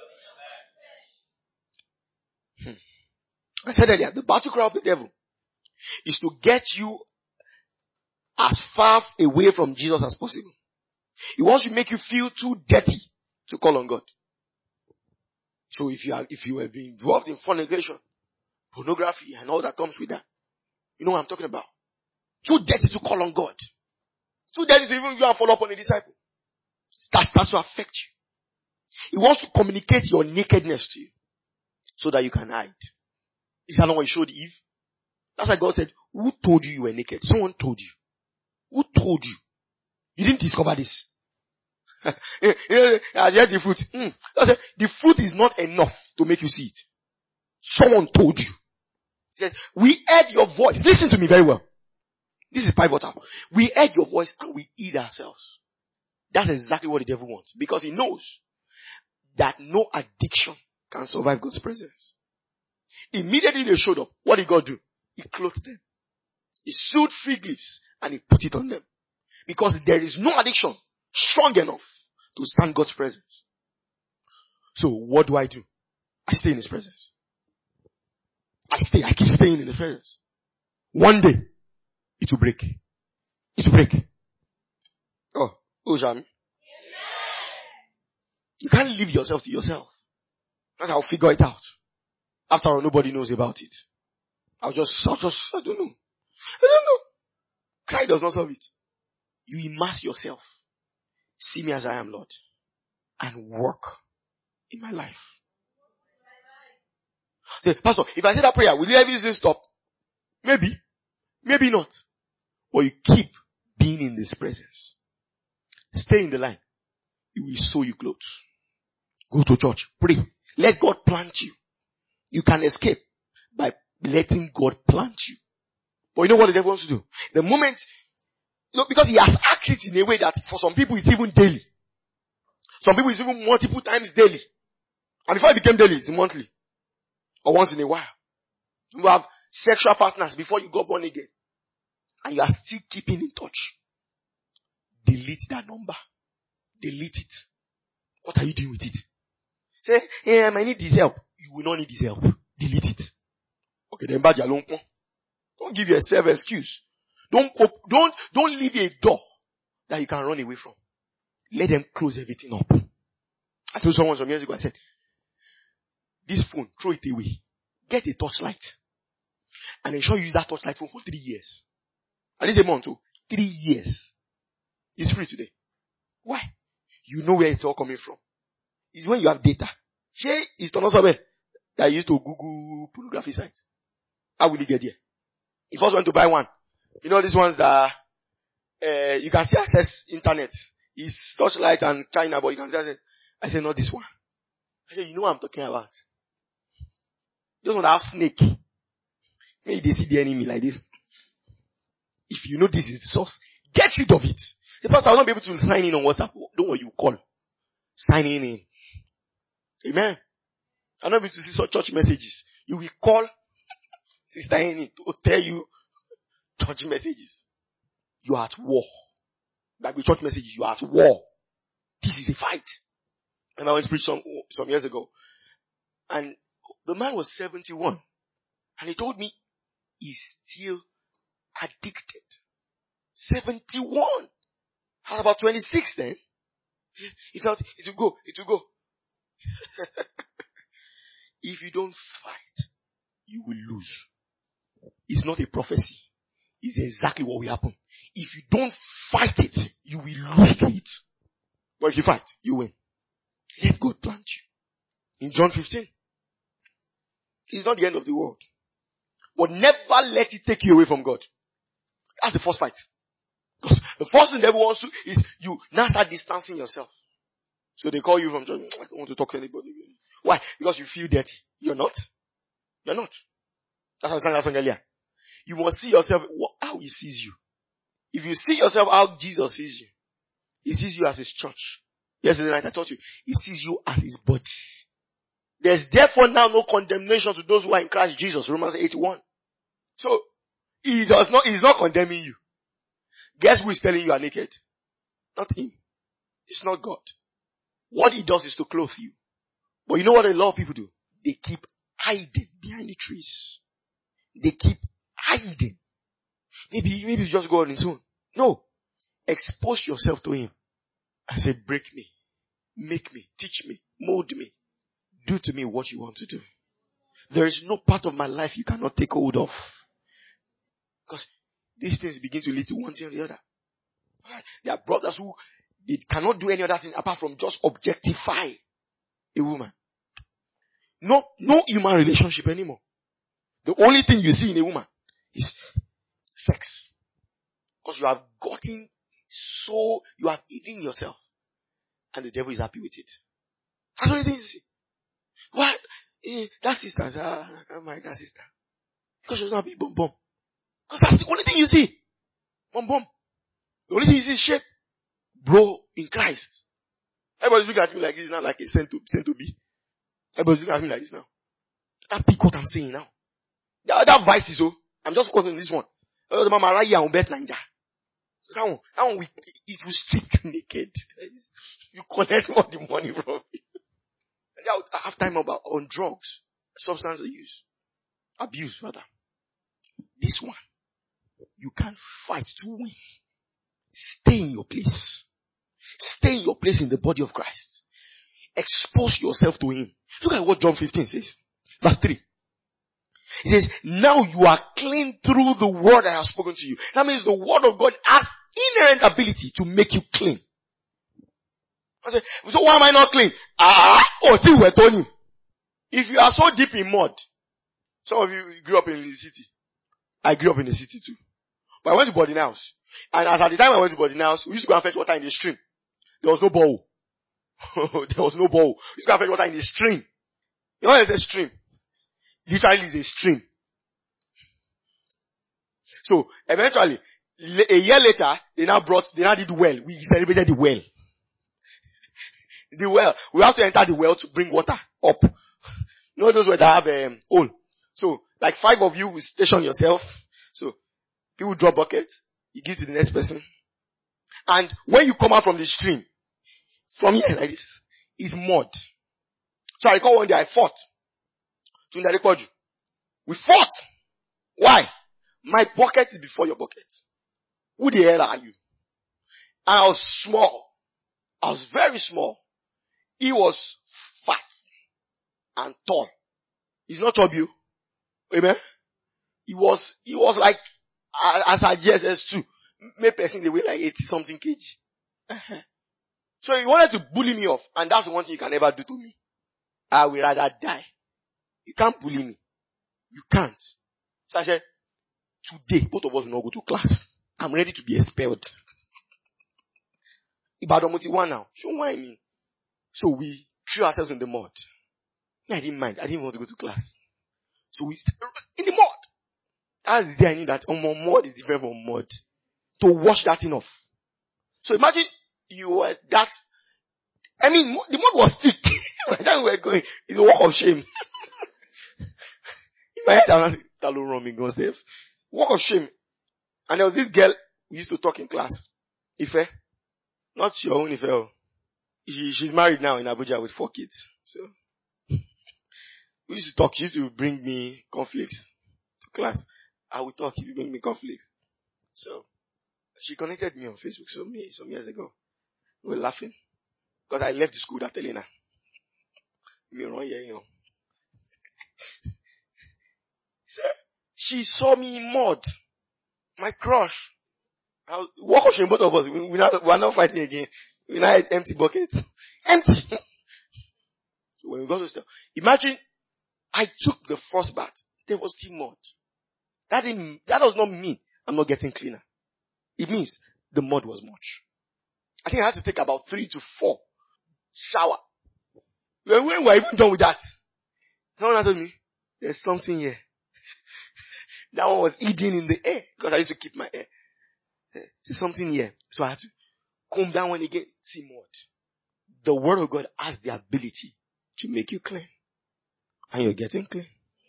[SPEAKER 1] I said earlier, the battle cry of the devil is to get you as far away from Jesus as possible. He wants to make you feel too dirty to call on God. So if you have been involved in fornication, pornography, and all that comes with that, you know what I'm talking about. Too dirty to call on God. Too dirty to even go and follow up on a disciple. That starts to affect you. He wants to communicate your nakedness to you so that you can hide. Is that not what he showed Eve? That's why God said, who told you were naked? Someone told you. Who told you? You didn't discover this. I heard the fruit. The fruit is not enough to make you see it. Someone told you. He said, we heard your voice. Listen to me very well. This is pivotal. We heard your voice and we hid ourselves. That's exactly what the devil wants. Because he knows that no addiction can survive God's presence. Immediately they showed up. What did God do? He clothed them. He sewed fig leaves and he put it on them. Because there is no addiction strong enough to stand God's presence. So what do? I stay in his presence. I keep staying in his presence. One day, it will break. It will break. Jami. You can't leave yourself to yourself. That's how I'll figure it out. After all, nobody knows about it. I don't know. Cry does not solve it. You immerse yourself. See me as I am, Lord. And work in my life. Say, Pastor, if I say that prayer, will you ever stop? Maybe. Maybe not. But you keep being in this presence. Stay in the line. He will sew you clothes. Go to church. Pray. Let God plant you. You can escape by letting God plant you. But you know what the devil wants to do? The moment, because he has acted in a way that for some people it's even daily. Some people it's even multiple times daily. And before it became daily, it's monthly. Or once in a while. You have sexual partners before you got born again. And you are still keeping in touch. Delete that number. Delete it. What are you doing with it? Say, hey, I need his help. You will not need his help. Delete it. Okay, then bad alone. Don't give yourself excuse. Don't leave a door that you can run away from. Let them close everything up. I told someone some years ago, I said, this phone, throw it away. Get a torchlight. And ensure you use that torchlight phone for 3 years. I didn't say month, 3 years. It's free today. Why? You know where it's all coming from. It's when you have data. Shey is Tonosobe that you used to Google pornography sites. How will you get there? He first went to buy one. You know these ones that you can still access internet. It's Torchlight and China, but you can still access. I said, not this one. I said, you know what I'm talking about. You don't want to have snake. Maybe they see the enemy like this. If you know this is the source, get rid of it. The pastor will not be able to sign in on WhatsApp. Don't worry, you call. signing in. Amen. I'm not going to see such church messages. You will call Sister Annie to tell you church messages. You are at war. Like with church messages, you are at war. This is a fight. And I went to preach some years ago. And the man was 71. And he told me he's still addicted. 71. How about 26 then? He thought it will go. If you don't fight, you will lose. It's not a prophecy. It's exactly what will happen. If you don't fight it, you will lose to it. But if you fight, you win. Let God plant you. In John 15. It's not the end of the world. But never let it take you away from God. That's the first fight. Because the first thing the devil wants to is you now start distancing yourself. So they call you from church. I don't want to talk to anybody. Why? Because you feel dirty. You're not. You're not. That's what I sang that song earlier. You must see yourself how he sees you. If you see yourself how Jesus sees you, he sees you as his church. Yesterday night I taught you, he sees you as his body. There's therefore now no condemnation to those who are in Christ Jesus. Romans 8:1. So, he's not condemning you. Guess who is telling you are naked? Not him. It's not God. What he does is to clothe you. But you know what a lot of people do? They keep hiding behind the trees. They keep hiding. Maybe just go on his own. No. Expose yourself to him. And say, break me. Make me. Teach me. Mold me. Do to me what you want to do. There is no part of my life you cannot take hold of. Because these things begin to lead to one thing or the other. Right? There are brothers who they cannot do any other thing apart from just objectify a woman. No human relationship anymore. The only thing you see in a woman is sex. Because you have you have eaten yourself. And the devil is happy with it. That's the only thing you see. Why? That sister, I'm like that sister. Because she's not a big bum bum. Because that's the only thing you see. Bum bum. The only thing you see is shape. Bro, in Christ. Everybody's looking at me like this now, like a sent to be. Everybody's looking at me like this now. That pick what I'm saying now. The other vice is I'm just focusing on this one. The mama Raya on Bet Ninja. That one it will strip you naked. You collect all the money from me. And I have time on drugs, substance abuse rather. This one, you can't fight to win. Stay in your place. Stay in your place in the body of Christ. Expose yourself to him. Look at what John 15 says. Verse 3. It says, now you are clean through the word I have spoken to you. That means the word of God has inherent ability to make you clean. I say, so why am I not clean? See, we're telling you. If you are so deep in mud, some of you grew up in the city. I grew up in the city too. But I went to boarding house. And as at the time I went to boarding house, we used to go and fetch water in the stream. There was no bowl. There was no bowl. We used to go and fetch water in the stream. You know what is a stream? Literally is a stream. So eventually, a year later, they now did well. We celebrated the well. The well. We have to enter the well to bring water up. You know those where they have hole. So, like 5 of you will station yourself. So, people drop buckets. You give to the next person. And when you come out from the stream, from here like this, is mud. So I recall one day I fought. We fought. Why? My bucket is before your bucket. Who the hell are you? And I was small. I was very small. He was fat and tall. He's not chubby. Amen. He was like, as a GSS2, made person they weigh like 80 something kg. So he wanted to bully me off, and that's the one thing you can never do to me. I will rather die. You can't bully me. You can't. So I said, today, both of us will not go to class. I'm ready to be expelled. Ibadan Moti one now. Show why I mean. So we threw ourselves in the mud. I didn't mind. I didn't want to go to class. So we in the mud. That's the day I knew that mud is different from mud. To wash that thing off. So imagine you were that I mean, the mud was thick. By the time we were going, it's a walk of shame. In my head, I was like, that will run me, go safe. Walk of shame. And there was this girl we used to talk in class. Ife. Not your own Ife. Oh. She's married now in Abuja with 4 kids. So, we used to talk. She used to bring me conflicts to class. I would talk. She would bring me conflicts. So, she connected me on Facebook some years ago. We were laughing. Because I left the school that telling her. Me run here, you know. She saw me in mud. My crush. Walk of shame, both of us. We are not fighting again. We now had empty buckets. Empty. So when we got to stuff, imagine I took the first bath. There was still mud. That does not mean I'm not getting cleaner. It means the mud was much. I think I had to take about 3 to 4 shower. When we were even done with that, someone told me, there's something here. That one was eating in the air because I used to keep my hair. There's something here. So I had to comb down when again, see mud. The word of God has the ability to make you clean. And you're getting clean.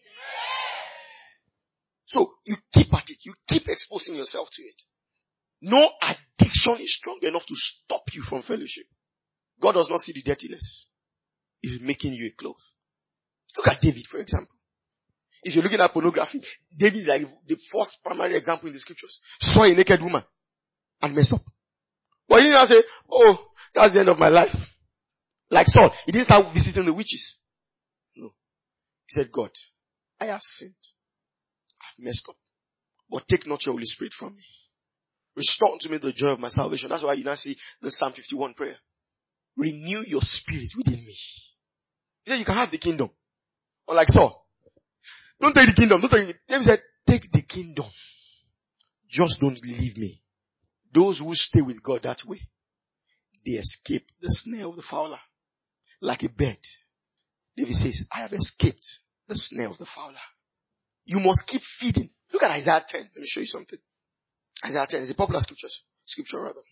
[SPEAKER 1] So you keep at it. You keep exposing yourself to it. No addiction is strong enough to stop you from fellowship. God does not see the dirtiness. He's making you a cloth. Look at David, for example. If you're looking at pornography, David is like the first primary example in the scriptures. Saw a naked woman and messed up. But he didn't say, oh, that's the end of my life. Like Saul, he didn't start visiting the witches. No. He said, God, I have sinned. I've messed up. But take not your Holy Spirit from me. Restore unto me the joy of my salvation. That's why you now see the Psalm 51 prayer. Renew your spirit within me. He said you can have the kingdom. Unlike Saul. Don't take the kingdom. Don't take it. David said, take the kingdom. Just don't leave me. Those who stay with God that way, they escape the snare of the fowler. Like a bird. David says, I have escaped the snare of the fowler. You must keep feeding. Look at Isaiah 10. Let me show you something. Isaiah 10 is a popular scripture rather.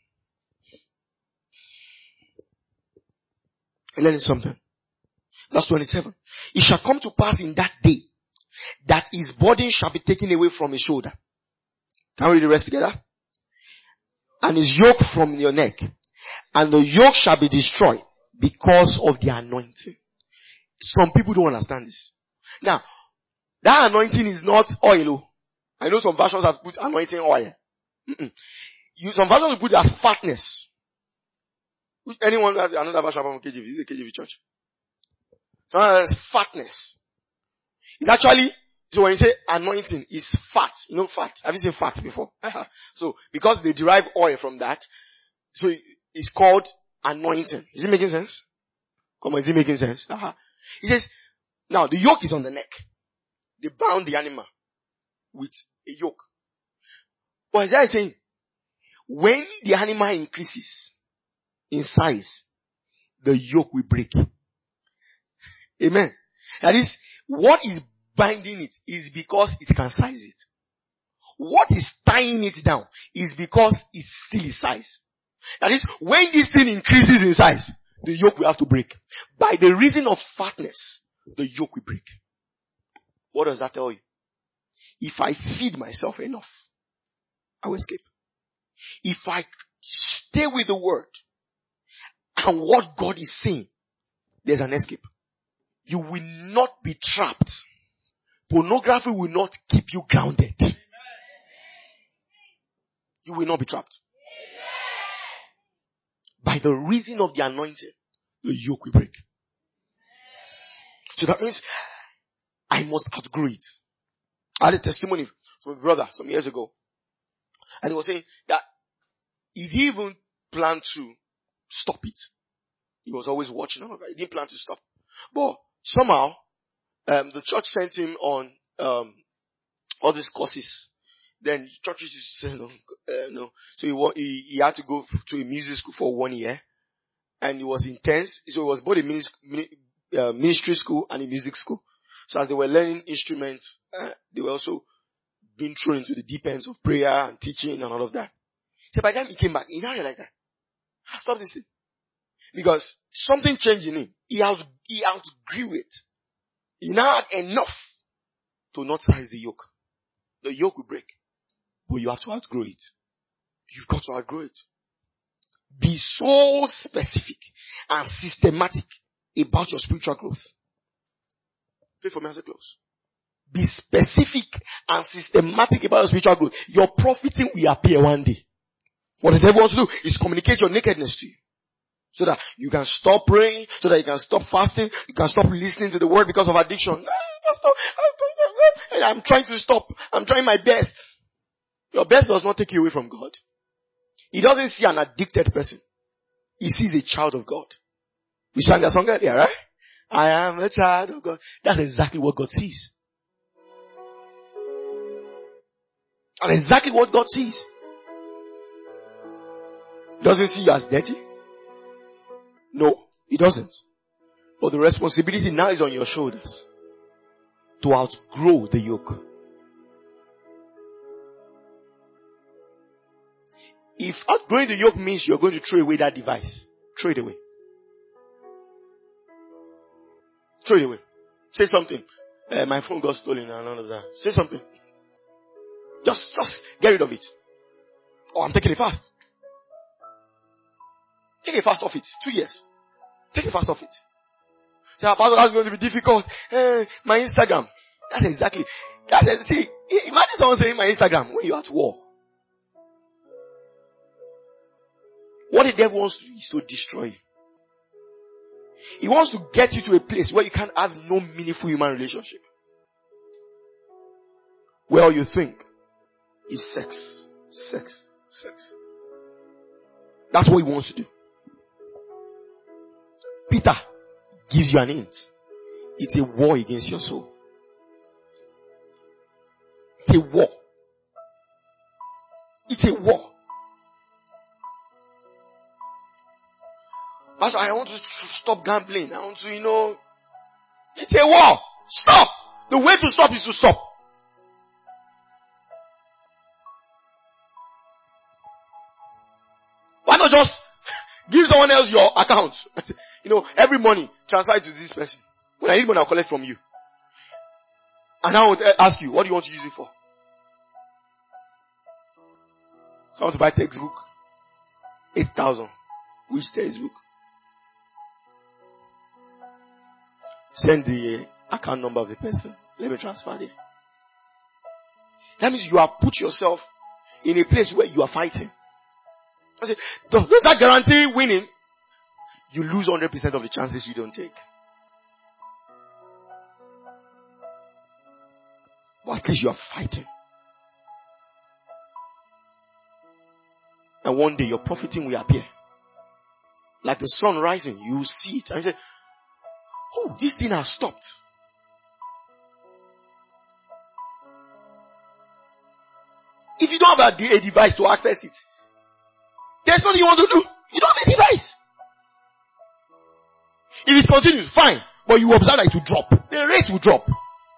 [SPEAKER 1] And learning something. Verse 27. It shall come to pass in that day that his burden shall be taken away from his shoulder. Can we read the rest together? And his yoke from your neck. And the yoke shall be destroyed because of the anointing. Some people don't understand this. Now, that anointing is not oil. I know some versions have put anointing oil. Some versions will put it as fatness. Anyone has another version from KJV? This is a KJV church. So as fatness. It's actually, so when you say anointing, it's fat. You know fat. Have you seen fat before? So because they derive oil from that, so it's called anointing. Is it making sense? Come on, is it making sense? He says, now the yoke is on the neck. They bound the animal with a yoke. But Isaiah is saying, when the animal increases in size, the yoke will break. Amen. That is, what is binding it is because it can size it. What is tying it down is because it's still in size. That is, when this thing increases in size, the yoke will have to break. By the reason of fatness, the yoke will break. What does that tell you? If I feed myself enough, I will escape. If I stay with the word and what God is saying, there's an escape. You will not be trapped. Pornography will not keep you grounded. You will not be trapped. By the reason of the anointing, the yoke will break. So that means I must outgrow it. I had a testimony from a brother some years ago. And he was saying that he didn't even plan to stop it. He was always watching. He didn't plan to stop. But somehow, the church sent him on all these courses. Then churches used to say no. So he had to go to a music school for 1 year. And it was intense. So it was both a ministry school and a music school. So as they were learning instruments, they were also being thrown into the deep ends of prayer and teaching and all of that. So by the time he came back, he now realized that, I stopped this thing. Because something changed in him. He outgrew it. He now had enough to not size the yoke. The yoke will break. But you have to outgrow it. You've got to outgrow it. Be so specific and systematic about your spiritual growth. Pray for me as I close. Be specific and systematic about your spiritual growth. Your profiting will appear one day. What the devil wants to do is communicate your nakedness to you. So that you can stop praying, so that you can stop fasting, you can stop listening to the word because of addiction. I'm trying to stop. I'm trying my best. Your best does not take you away from God. He doesn't see an addicted person. He sees a child of God. We sang that song earlier, right? I am a child of God. That's exactly what God sees. And exactly what God sees. He doesn't see you as dirty. No, he doesn't. But the responsibility now is on your shoulders to outgrow the yoke. If outgrowing the yoke means you're going to throw away that device, throw it away. Throw it away. Say something. My phone got stolen and all of that. Say something. Just get rid of it. Oh, I'm taking a fast. Take a fast off it. 2 years. Take a fast off it. Say, Pastor, that's going to be difficult. My Instagram. See, imagine someone saying my Instagram when you're at war. What the devil wants to do is to destroy you. He wants to get you to a place where you can't have no meaningful human relationship. Where all you think is sex. Sex. Sex. That's what he wants to do. Peter gives you an hint. It's a war against your soul. It's a war. It's a war. Pastor, I want to stop gambling. I want to, it's a war. Stop. The way to stop is to stop. Why not just give someone else your account? Every money transfer it to this person. When I need money, I'll collect from you. And I would ask you, what do you want to use it for? So I want to buy textbook. 8,000. Which textbook? Send the account number of the person. Let me transfer there. That means you have put yourself in a place where you are fighting. I say, does that guarantee winning? You lose 100% of the chances you don't take. But at least you are fighting. And one day your profiting will appear. Like the sun rising, you will see it. And you say, oh, this thing has stopped. If you don't have a device to access it, there's nothing you want to do. You don't have a device. If it continues, fine. But you observe that it will drop. The rate will drop.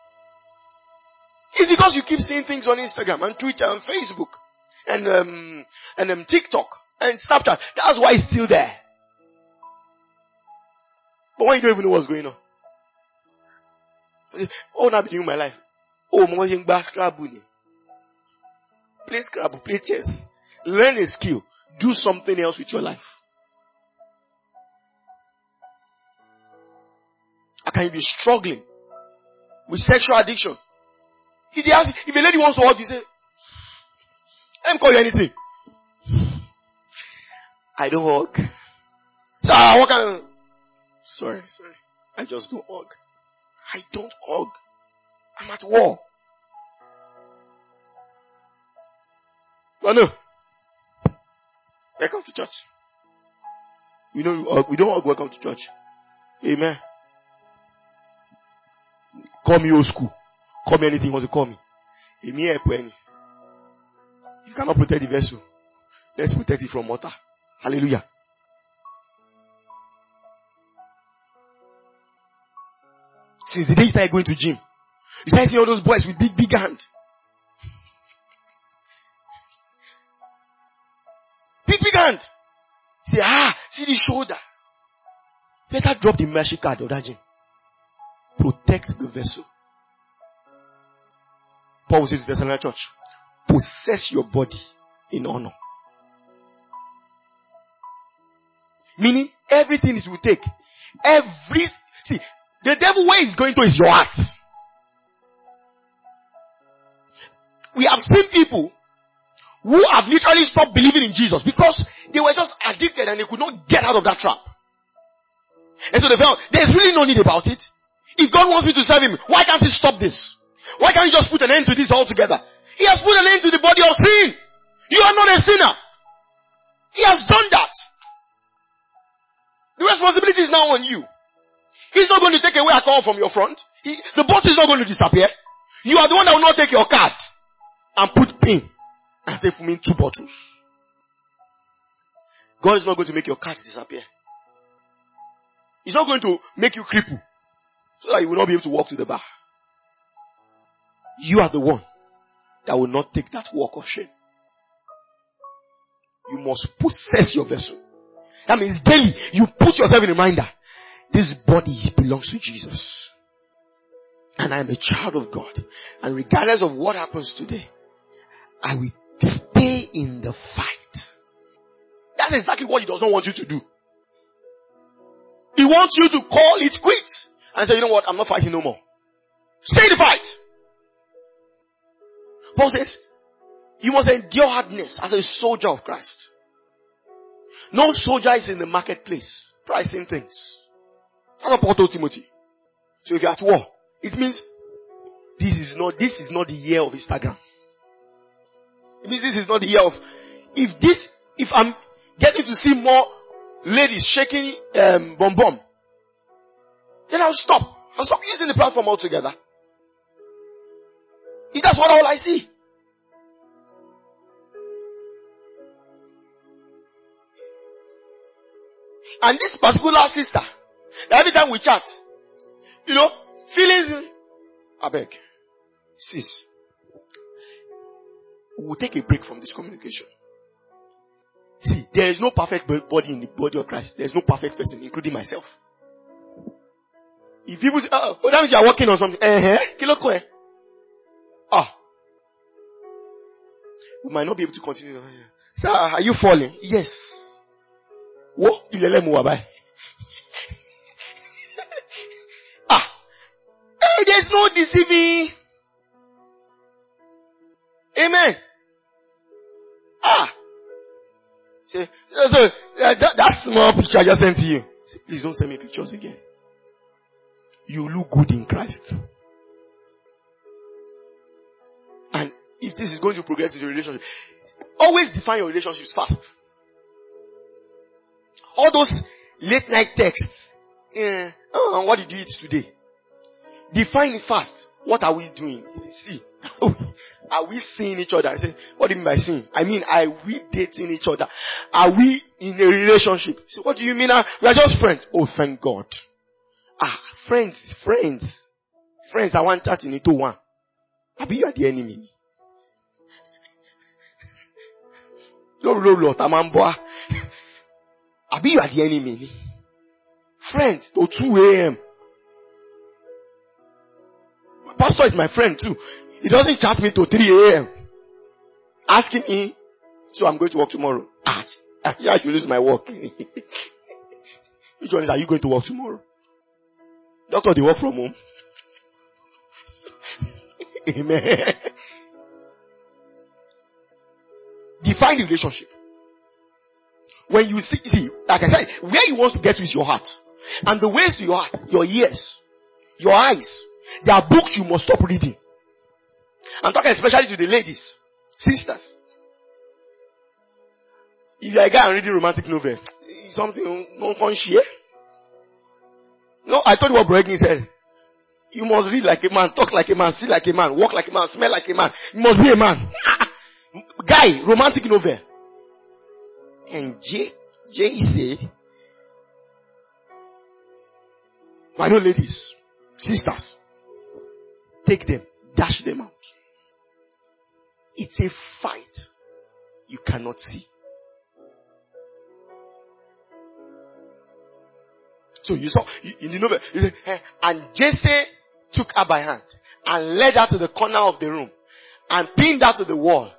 [SPEAKER 1] It's because you keep seeing things on Instagram and Twitter and Facebook and TikTok and Snapchat. That's why it's still there. But when you don't even know what's going on. Oh, I've been doing my life. Oh, I'm watching Scrabble. Play Scrabble, play chess. Learn a skill. Do something else with your life. How can you be struggling with sexual addiction? If a lady wants to hug you, say, let me call you anything. I don't hug. So, what kind of... Sorry. I just don't hug. I don't hug. I'm at war. But no. Welcome to church. We don't hug, welcome to church. Amen. Call me old school. Call me anything you want to call me. If you cannot protect the vessel, let's protect it from water. Hallelujah. Since the day you started going to gym, you guys see all those boys with big hand. Big hand. Say, see the shoulder. Better drop the mercy card, Odajin. Protect the vessel. Paul says to the Thessalonian church, possess your body in honor. Meaning, everything it will take. The devil where he's going to is your heart. We have seen people who have literally stopped believing in Jesus because they were just addicted and they could not get out of that trap. And so they felt, there's really no need about it. If God wants me to serve Him, why can't He stop this? Why can't He just put an end to this altogether? He has put an end to the body of sin. You are not a sinner. He has done that. The responsibility is now on you. He's not going to take away alcohol from your front. The bottle is not going to disappear. You are the one that will not take your card and put pin and say, for me, 2 bottles. God is not going to make your card disappear. He's not going to make you cripple so that you will not be able to walk to the bar. You are the one that will not take that walk of shame. You must possess your vessel. That means daily you put yourself in a reminder. This body belongs to Jesus. And I am a child of God. And regardless of what happens today, I will stay in the fight. That's exactly what He does not want you to do. He wants you to call it quits and say, you know what, I'm not fighting no more. Stay in the fight. Paul says, you must endure hardness as a soldier of Christ. No soldier is in the marketplace pricing things. That's what Paul told Timothy. So if you're at war, it means this is not the year of Instagram. It means this is not the year of, if I'm getting to see more ladies shaking, bomb, then I'll stop. I'll stop using the platform altogether. That's what all I see. And this particular sister, every time we chat, feelings, I beg, sis, we'll take a break from this communication. See, there is no perfect body in the body of Christ. There is no perfect person, including myself. If people say, that means you are working on something. We might not be able to continue. Sir, are you falling? Yes. What? There's no deceiving. Amen. So, that small picture I just sent to you. Please don't send me pictures again. You look good in Christ. And if this is going to progress in your relationship, always define your relationships fast. All those late night texts. What did you eat today? Define it fast. What are we doing? See, are we seeing each other? I say, what do you mean by seeing? I mean, are we dating each other? Are we in a relationship? So what do you mean? We are just friends. Oh, thank God. Friends. I want that in it to one. Abi, you are the enemy. Tamamboa. Abi, you are the enemy. Friends, to 2 a.m. My pastor is my friend too. He doesn't chat me to 3 a.m. asking me, so I'm going to work tomorrow. Yeah, I should lose my work. Which one is, are you going to work tomorrow? Doctor, they work from home. Amen. Define the relationship. When you see, like I said, where you want to get to is your heart. And the ways to your heart, your ears, your eyes. There are books you must stop reading. I'm talking especially to the ladies, sisters. If you're a guy and reading romantic novel, something no fun share. No, I told you what Bregin said. You must read like a man, talk like a man, see like a man, walk like a man, smell like a man. You must be a man. Guy, romantic novel. And J say, I know ladies, sisters, take them, dash them out. It's a fight you cannot see. So you saw, in the novel, he said, and Jesse took her by hand and led her to the corner of the room and pinned her to the wall.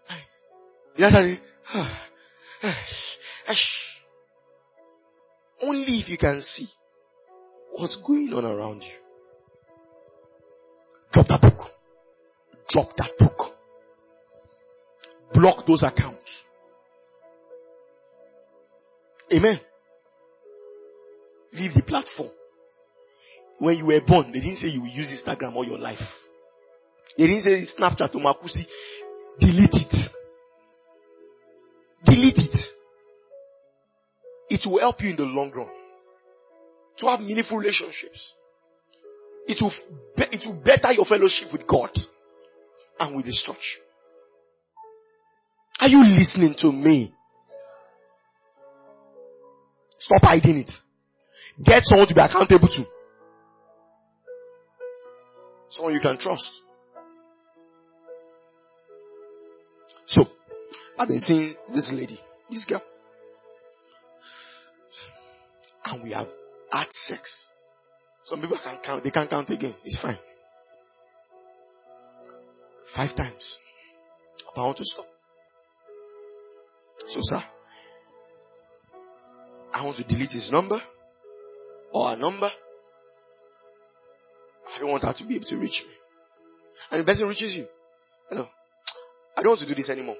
[SPEAKER 1] Only if you can see what's going on around you. Drop that book. Drop that book. Block those accounts. Amen. Leave the platform. When you were born, they didn't say you will use Instagram all your life. They didn't say Snapchat or Makusi. Delete it. Delete it. It will help you in the long run to have meaningful relationships. It will better your fellowship with God and with His church. Are you listening to me? Stop hiding it. Get someone to be accountable to. Someone you can trust. So, I've been seeing this lady, this girl. And we have had sex. Some people can count, they can't count again. It's fine. 5 times. But I want to stop. So, sir, I want to delete his number or her number. I don't want her to be able to reach me. And the person reaches you. I don't want to do this anymore.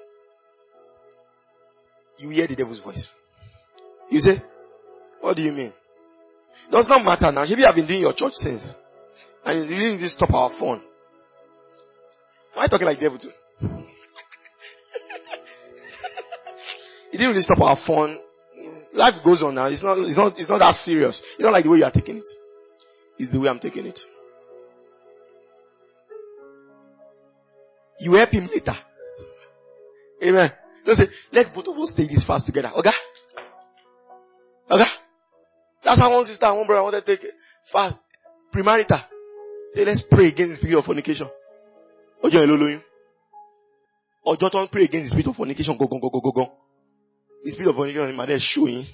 [SPEAKER 1] You hear the devil's voice. You say, what do you mean? It does not matter now. Maybe I've been doing your church since. And you really need to stop our phone. Am I talking like devil too? It didn't really stop our phone. Life goes on now. It's not that serious. It's not like the way you are taking it. It's the way I'm taking it. You help him later. Amen. Don't say, let both of us take this fast together. Okay? Okay? That's how one sister and one brother wanted to take fast. Premarital. Say, let's pray against the spirit of fornication. Ojo don't pray against the spirit of fornication. Go. The spirit of fornication in my day is showing.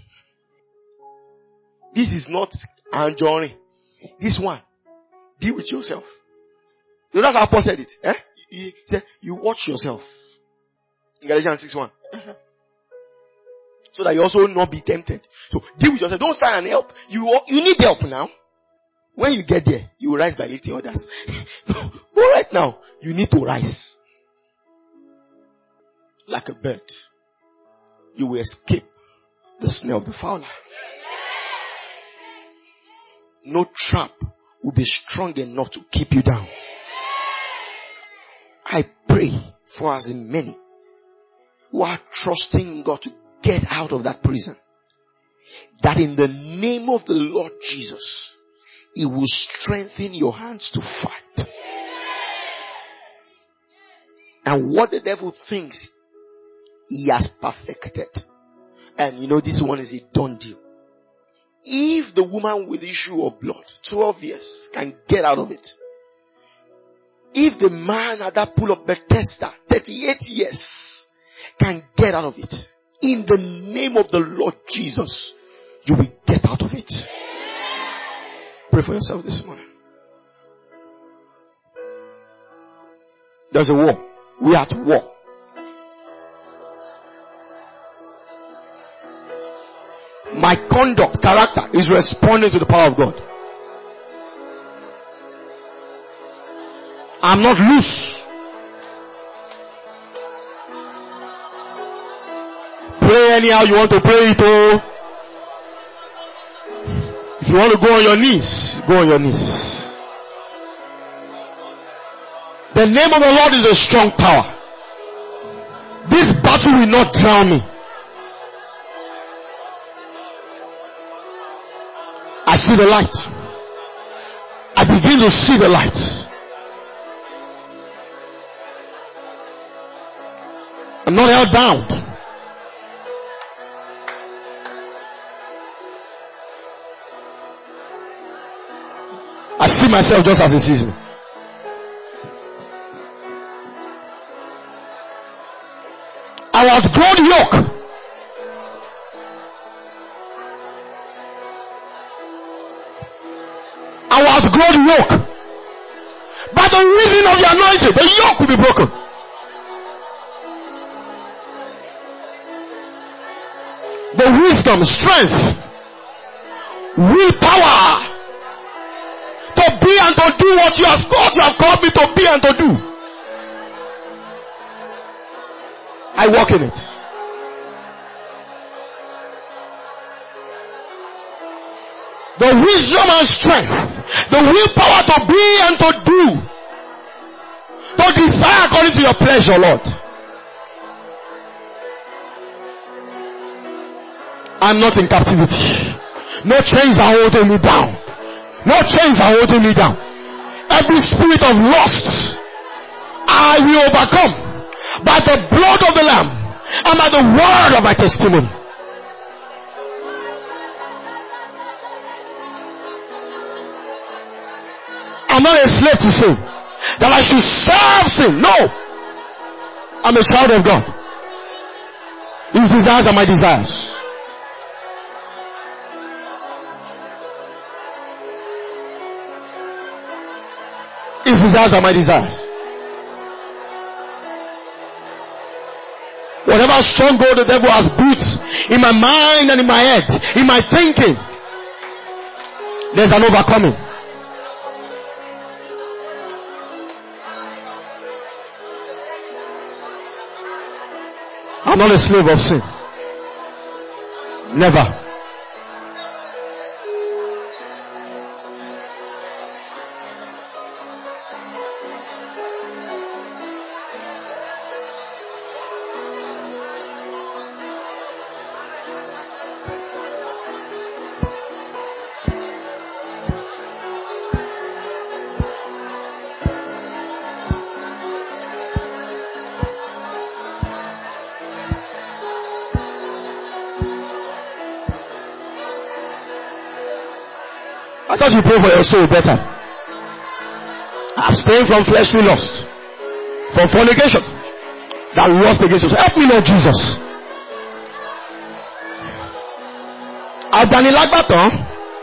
[SPEAKER 1] This is not a journey. This one. Deal with yourself. You know that's how Paul said it. He said, you watch yourself. In Galatians 6:1. So that you also will not be tempted. So deal with yourself. Don't try and help. You need help now. When you get there, you will rise by lifting others. But right now, you need to rise. Like a bird. You will escape the snare of the fowler. No trap will be strong enough to keep you down. I pray for as many who are trusting God to get out of that prison, that in the name of the Lord Jesus, He will strengthen your hands to fight. And what the devil thinks he has perfected. And this one is a done deal. If the woman with the issue of blood, 12 years, can get out of it. If the man at that pool of Bethesda, 38 years, can get out of it. In the name of the Lord Jesus, you will get out of it. Pray for yourself this morning. There's a war. We are at war. My conduct, character is responding to the power of God. I'm not loose. Pray anyhow you want to pray it. Oh. If you want to go on your knees, go on your knees. The name of the Lord is a strong power. This battle will not drown me. I see the light. I begin to see the light. I'm not held bound. I see myself just as He sees me. I was grown yoke. yoke. By the reason of the anointing, the yoke will be broken. The wisdom, strength, willpower to be and to do what you have called me to be and to do. I walk in it. The wisdom and strength, the willpower to be and to do, to desire according to your pleasure, Lord. I'm not in captivity. No chains are holding me down. No chains are holding me down. Every spirit of lust, I will overcome by the blood of the Lamb and by the word of my testimony. I'm not a slave to sin, that I should serve sin. No. I'm a child of God. His desires are my desires. His desires are my desires. Whatever stronghold the devil has built in my mind and in my head, in my thinking, there's an overcoming. I'm not a slave of sin. Never. I thought you pray for your soul better. Abstain from fleshly lust, from fornication that lust against us. Help me, Lord Jesus. Agbanilagbatan,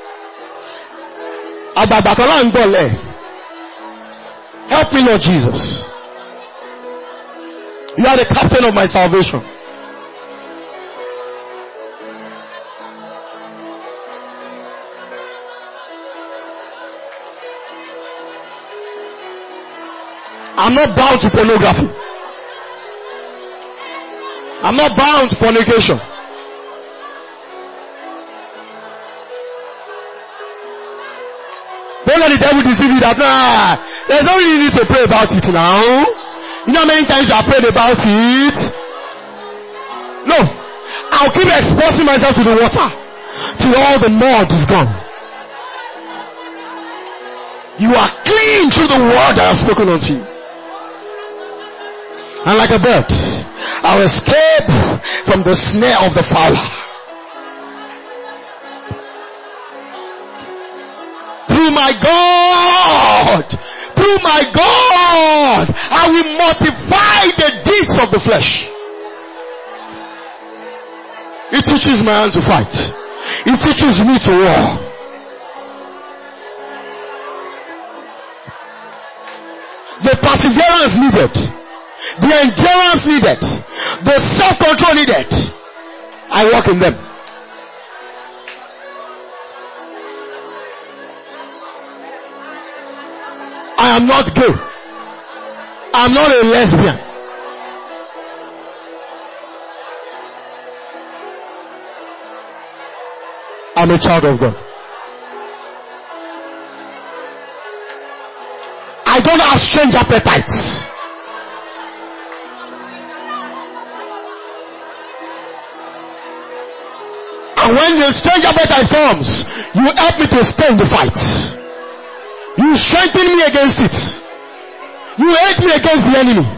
[SPEAKER 1] agbàgbàtàn là ń gbọ̀lẹ̀. Help me, Lord Jesus. You are the captain of my salvation. I'm not bound to pornography. I'm not bound to fornication. Don't let the devil deceive you that there's no really need to pray about it now. You know how many times you have prayed about it? No. I'll keep exposing myself to the water till all the mud is gone. You are clean through the word that I have spoken unto you. And like a bird, I'll escape from the snare of the fowler. Through my God, I will mortify the deeds of the flesh. It teaches my hand to fight. It teaches me to war. The perseverance needed, the endurance needed, the self-control needed, I walk in them. I am not gay. I'm not a lesbian. I'm a child of God. I don't have strange appetites. And when the strange appetite comes, you help me to stay in the fight. You strengthen me against it. You aid me against the enemy.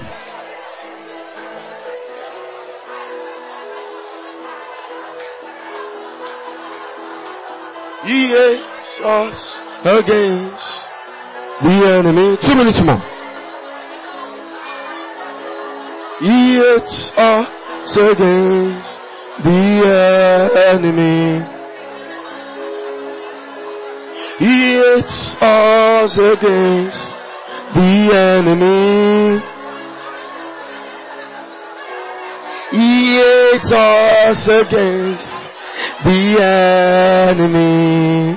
[SPEAKER 1] He aids us against the enemy. 2 minutes more. He aids us against the enemy. He aids It's us against the enemy. It's us against the enemy.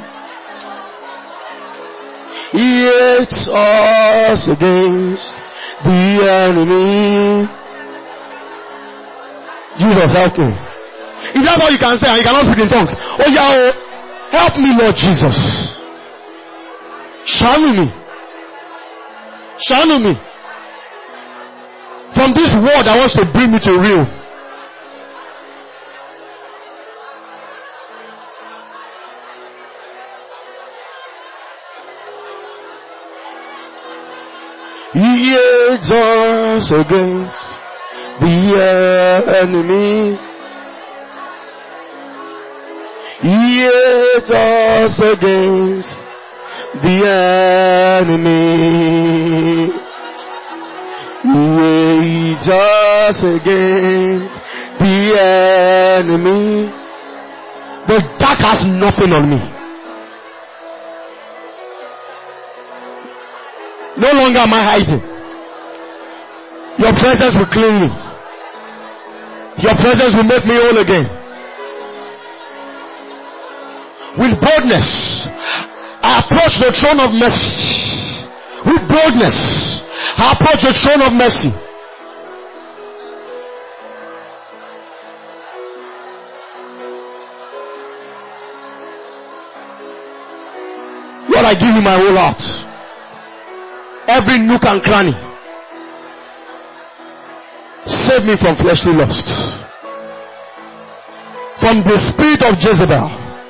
[SPEAKER 1] It's us against the enemy. Jesus, help me. If that's all you can say and you cannot speak in tongues, oh yeah, help me, Lord Jesus. Shanu me. Shanu me. From this world that wants to bring me to real. It's us against the enemy. It's us against the enemy. It's us against the enemy. The dark has nothing on me. No longer am I hiding. Your presence will clean me. Your presence will make me whole again. With boldness, I approach the throne of mercy. With boldness, I approach the throne of mercy. Lord, I give you my whole heart. Every nook and cranny. Save me from fleshly lust. From the spirit of Jezebel.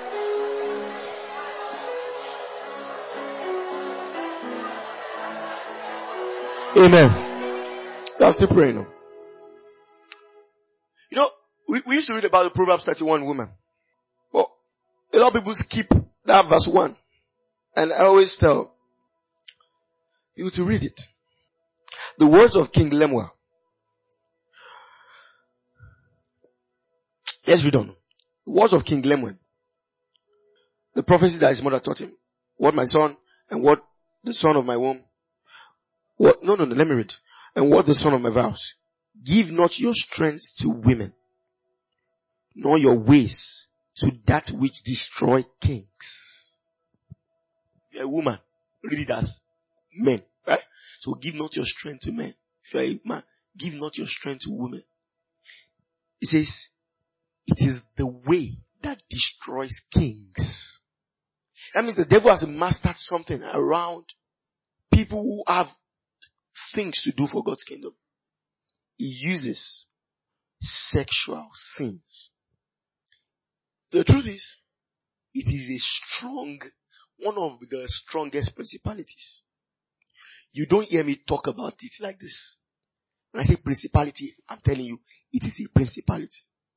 [SPEAKER 1] Amen. That's the prayer now. You know, we used to read about the Proverbs 31 woman. But a lot of people skip that verse 1. And I always tell you to read it. The words of King Lemuel. Let's read on. The words of King Lemuel. The prophecy that his mother taught him. What my son and what the son of my womb. What? No, let me read. And what the son of my vows. Give not your strength to women, nor your ways to that which destroy kings. If you're a woman, read it as men, right? So give not your strength to men. If you're a man, give not your strength to women. It says, it is the way that destroys kings. That means the devil has mastered something around people who have things to do for God's kingdom. He uses sexual sins. The truth is, it is one of the strongest principalities. You don't hear me talk about it like this. When I say principality, I'm telling you, it is a principality.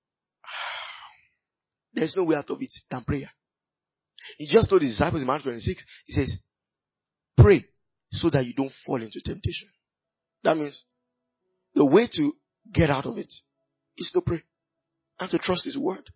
[SPEAKER 1] There's no way out of it than prayer. He just told his disciples in Matthew 26, he says, pray so that you don't fall into temptation. That means the way to get out of it is to pray and to trust his word.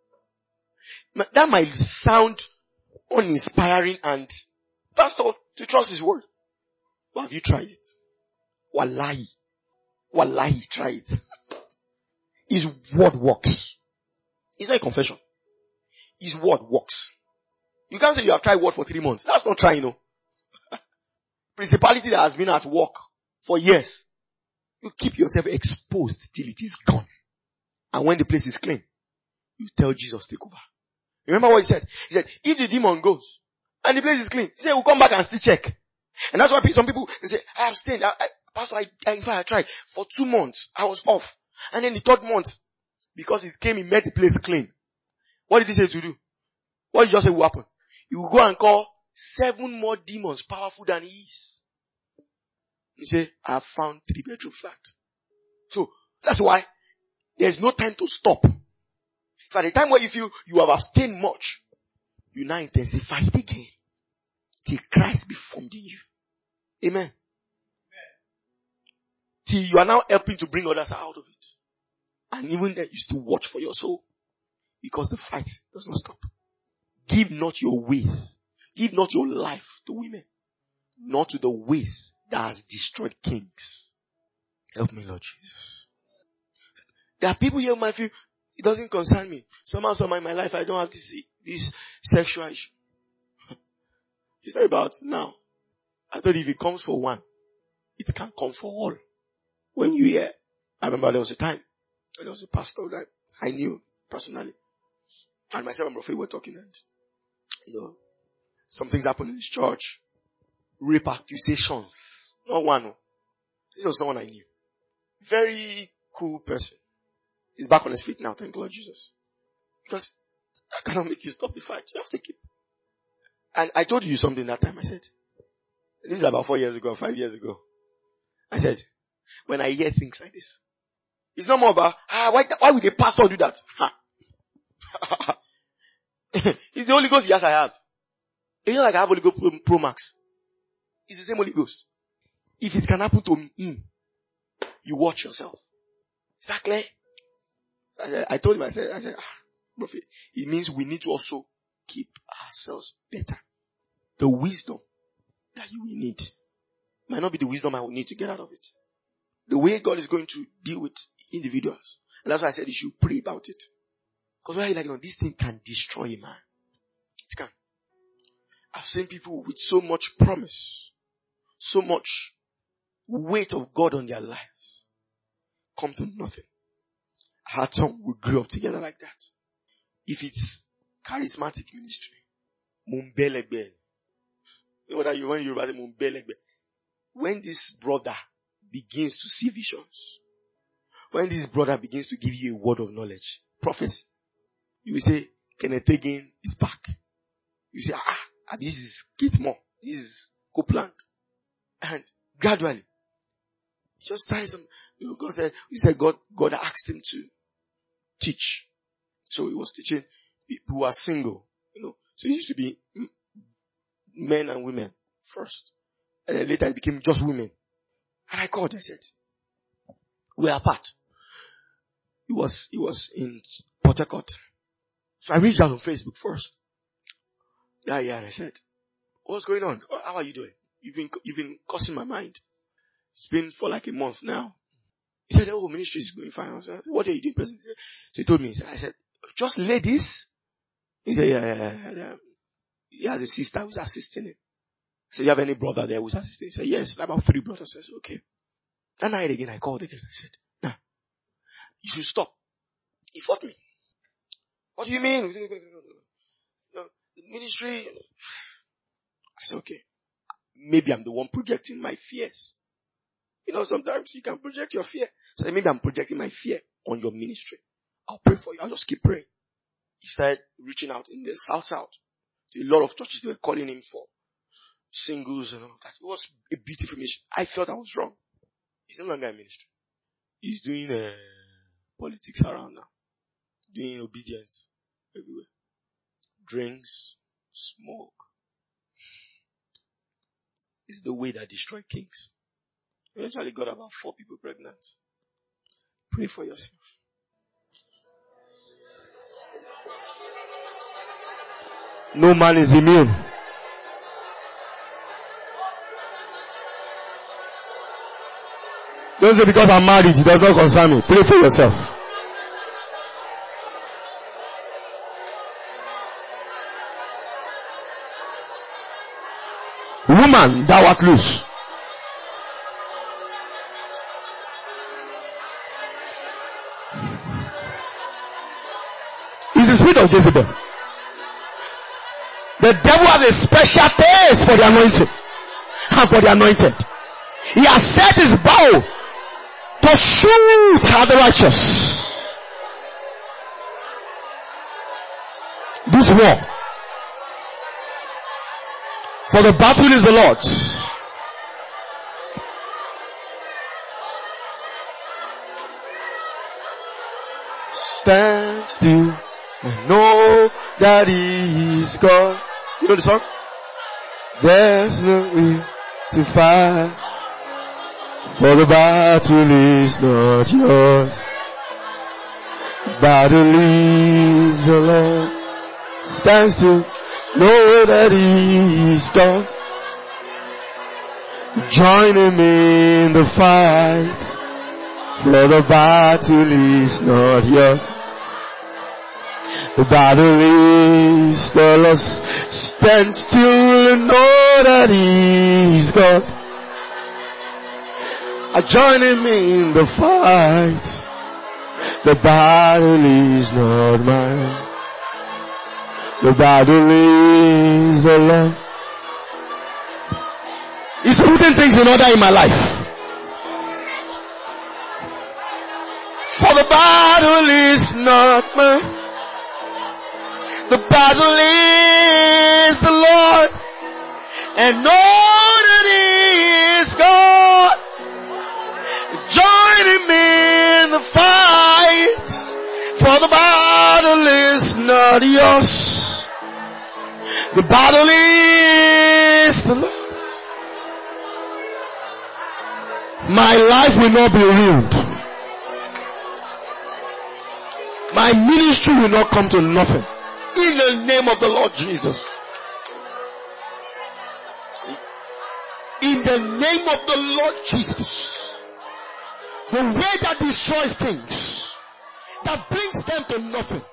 [SPEAKER 1] That might sound uninspiring and pastor, to trust his word. But have you tried it? Wallahi. Wallahi, try it. His word works. It's not a confession. His word works. You can't say you have tried word for 3 months. That's not trying, no. Principality that has been at work for years. You keep yourself exposed till it is gone. And when the place is clean, you tell Jesus, take over. Remember what he said? He said, if the demon goes and the place is clean, he said, we'll come back and still check. And that's why some people, they say, I abstained. Pastor, in fact, I tried. For 2 months, I was off. And then the 3rd month, because it came, he made the place clean. What did he say to do? What did he just say will happen? He will go and call 7 more demons powerful than he is. He said, I have found 3-bedroom flat. So, that's why there's no time to stop. If at the time where you feel you have abstained much, you now intensify it again. Till Christ be formed in you. Amen. Till you are now helping to bring others out of it. And even then you still watch for your soul. Because the fight does not stop. Give not your ways. Give not your life to women, not to the ways that has destroyed kings. Help me, Lord Jesus. There are people here who might feel, it doesn't concern me. Somehow in my life, I don't have this sexual issue. It's not about now. I thought if it comes for one, it can come for all. When you hear, I remember there was a time, there was a pastor that I knew personally. And myself and Prophet were talking, and, some things happened in his church. Rape accusations. Not one. This was someone I knew. Very cool person. He's back on his feet now, thank Lord Jesus. Because that cannot make you stop the fight. You have to keep. And I told you something that time. I said, this is about 4 years ago, 5 years ago. I said, when I hear things like this, it's not more about, why would a pastor do that? It's the Holy Ghost, yes I have. It's not like I have Holy Ghost Pro Max. It's the same Holy Ghost. If it can happen to me, you watch yourself. Is that clear? I told him, I said, Prophet, it means we need to also keep ourselves better. The wisdom that you will need might not be the wisdom I will need to get out of it. The way God is going to deal with individuals. And that's why I said you should pray about it. Because why are you like, this thing can destroy a man. It can. I've seen people with so much promise, so much weight of God on their lives come to nothing. I had some who grew up together like that. If it's charismatic ministry, Mumbelegbe. You know what when you say Mumbelegbe? When this brother begins to see visions, when this brother begins to give you a word of knowledge, prophecy, you will say, Kenneth Hagin is back. You say, this is Kitmore, this is Copeland. And gradually, just try some, God asked him to teach. So he was teaching people who are single, So it used to be men and women first. And then later it became just women. And I called, I said, we are apart. He was in Port Harcourt. So I reached out on Facebook first. Yeah, I said, what's going on? How are you doing? You've been causing my mind. It's been for like a month now. He said, ministry is going fine. I said, what are you doing, President? So he told me, I said, just ladies. He said, yeah. He has a sister who's assisting him. I said, you have any brother there who's assisting? He said, yes, about 3 brothers. I said, okay. That night again, I called again. I said, nah, you should stop. He fought me. What do you mean? The ministry. I said, okay. Maybe I'm the one projecting my fears. Sometimes you can project your fear. So maybe I'm projecting my fear on your ministry. I'll pray for you. I'll just keep praying. He started reaching out in the South. To a lot of churches, they were calling him for singles and all of that. It was a beautiful mission. I felt I was wrong. He's no longer in ministry. He's doing politics around now. Doing obedience everywhere. Drinks, smoke. It's the way that destroyed kings. Eventually got about 4 people pregnant. Pray for yourself. No man is immune. Don't say because I'm married, it does not concern me. Pray for yourself. Woman, thou art loose. It's the spirit of Jezebel. The devil has a special taste for the anointing and for the anointed. He has set his bow to shoot at the righteous. This war, for the battle is the Lord's. Stand still and know that He is God. You know the song? There's no way to fight, for the battle is not yours. Battle is the Lord. Stand still know that He's God. Join Him in the fight, for the battle is not yours. The battle is the Lord's. Stand still and know that He's God. I join Him in the fight. The battle is not mine. The battle is the Lord. He's putting things in order in my life. For the battle is not mine. The battle is the Lord. And know that He is God. Join Him in the fight. For the battle is not yours. The battle is the Lord's. My life will not be ruined. My ministry will not come to nothing. In the name of the Lord Jesus. In the name of the Lord Jesus. The way that destroys things, that brings them to nothing,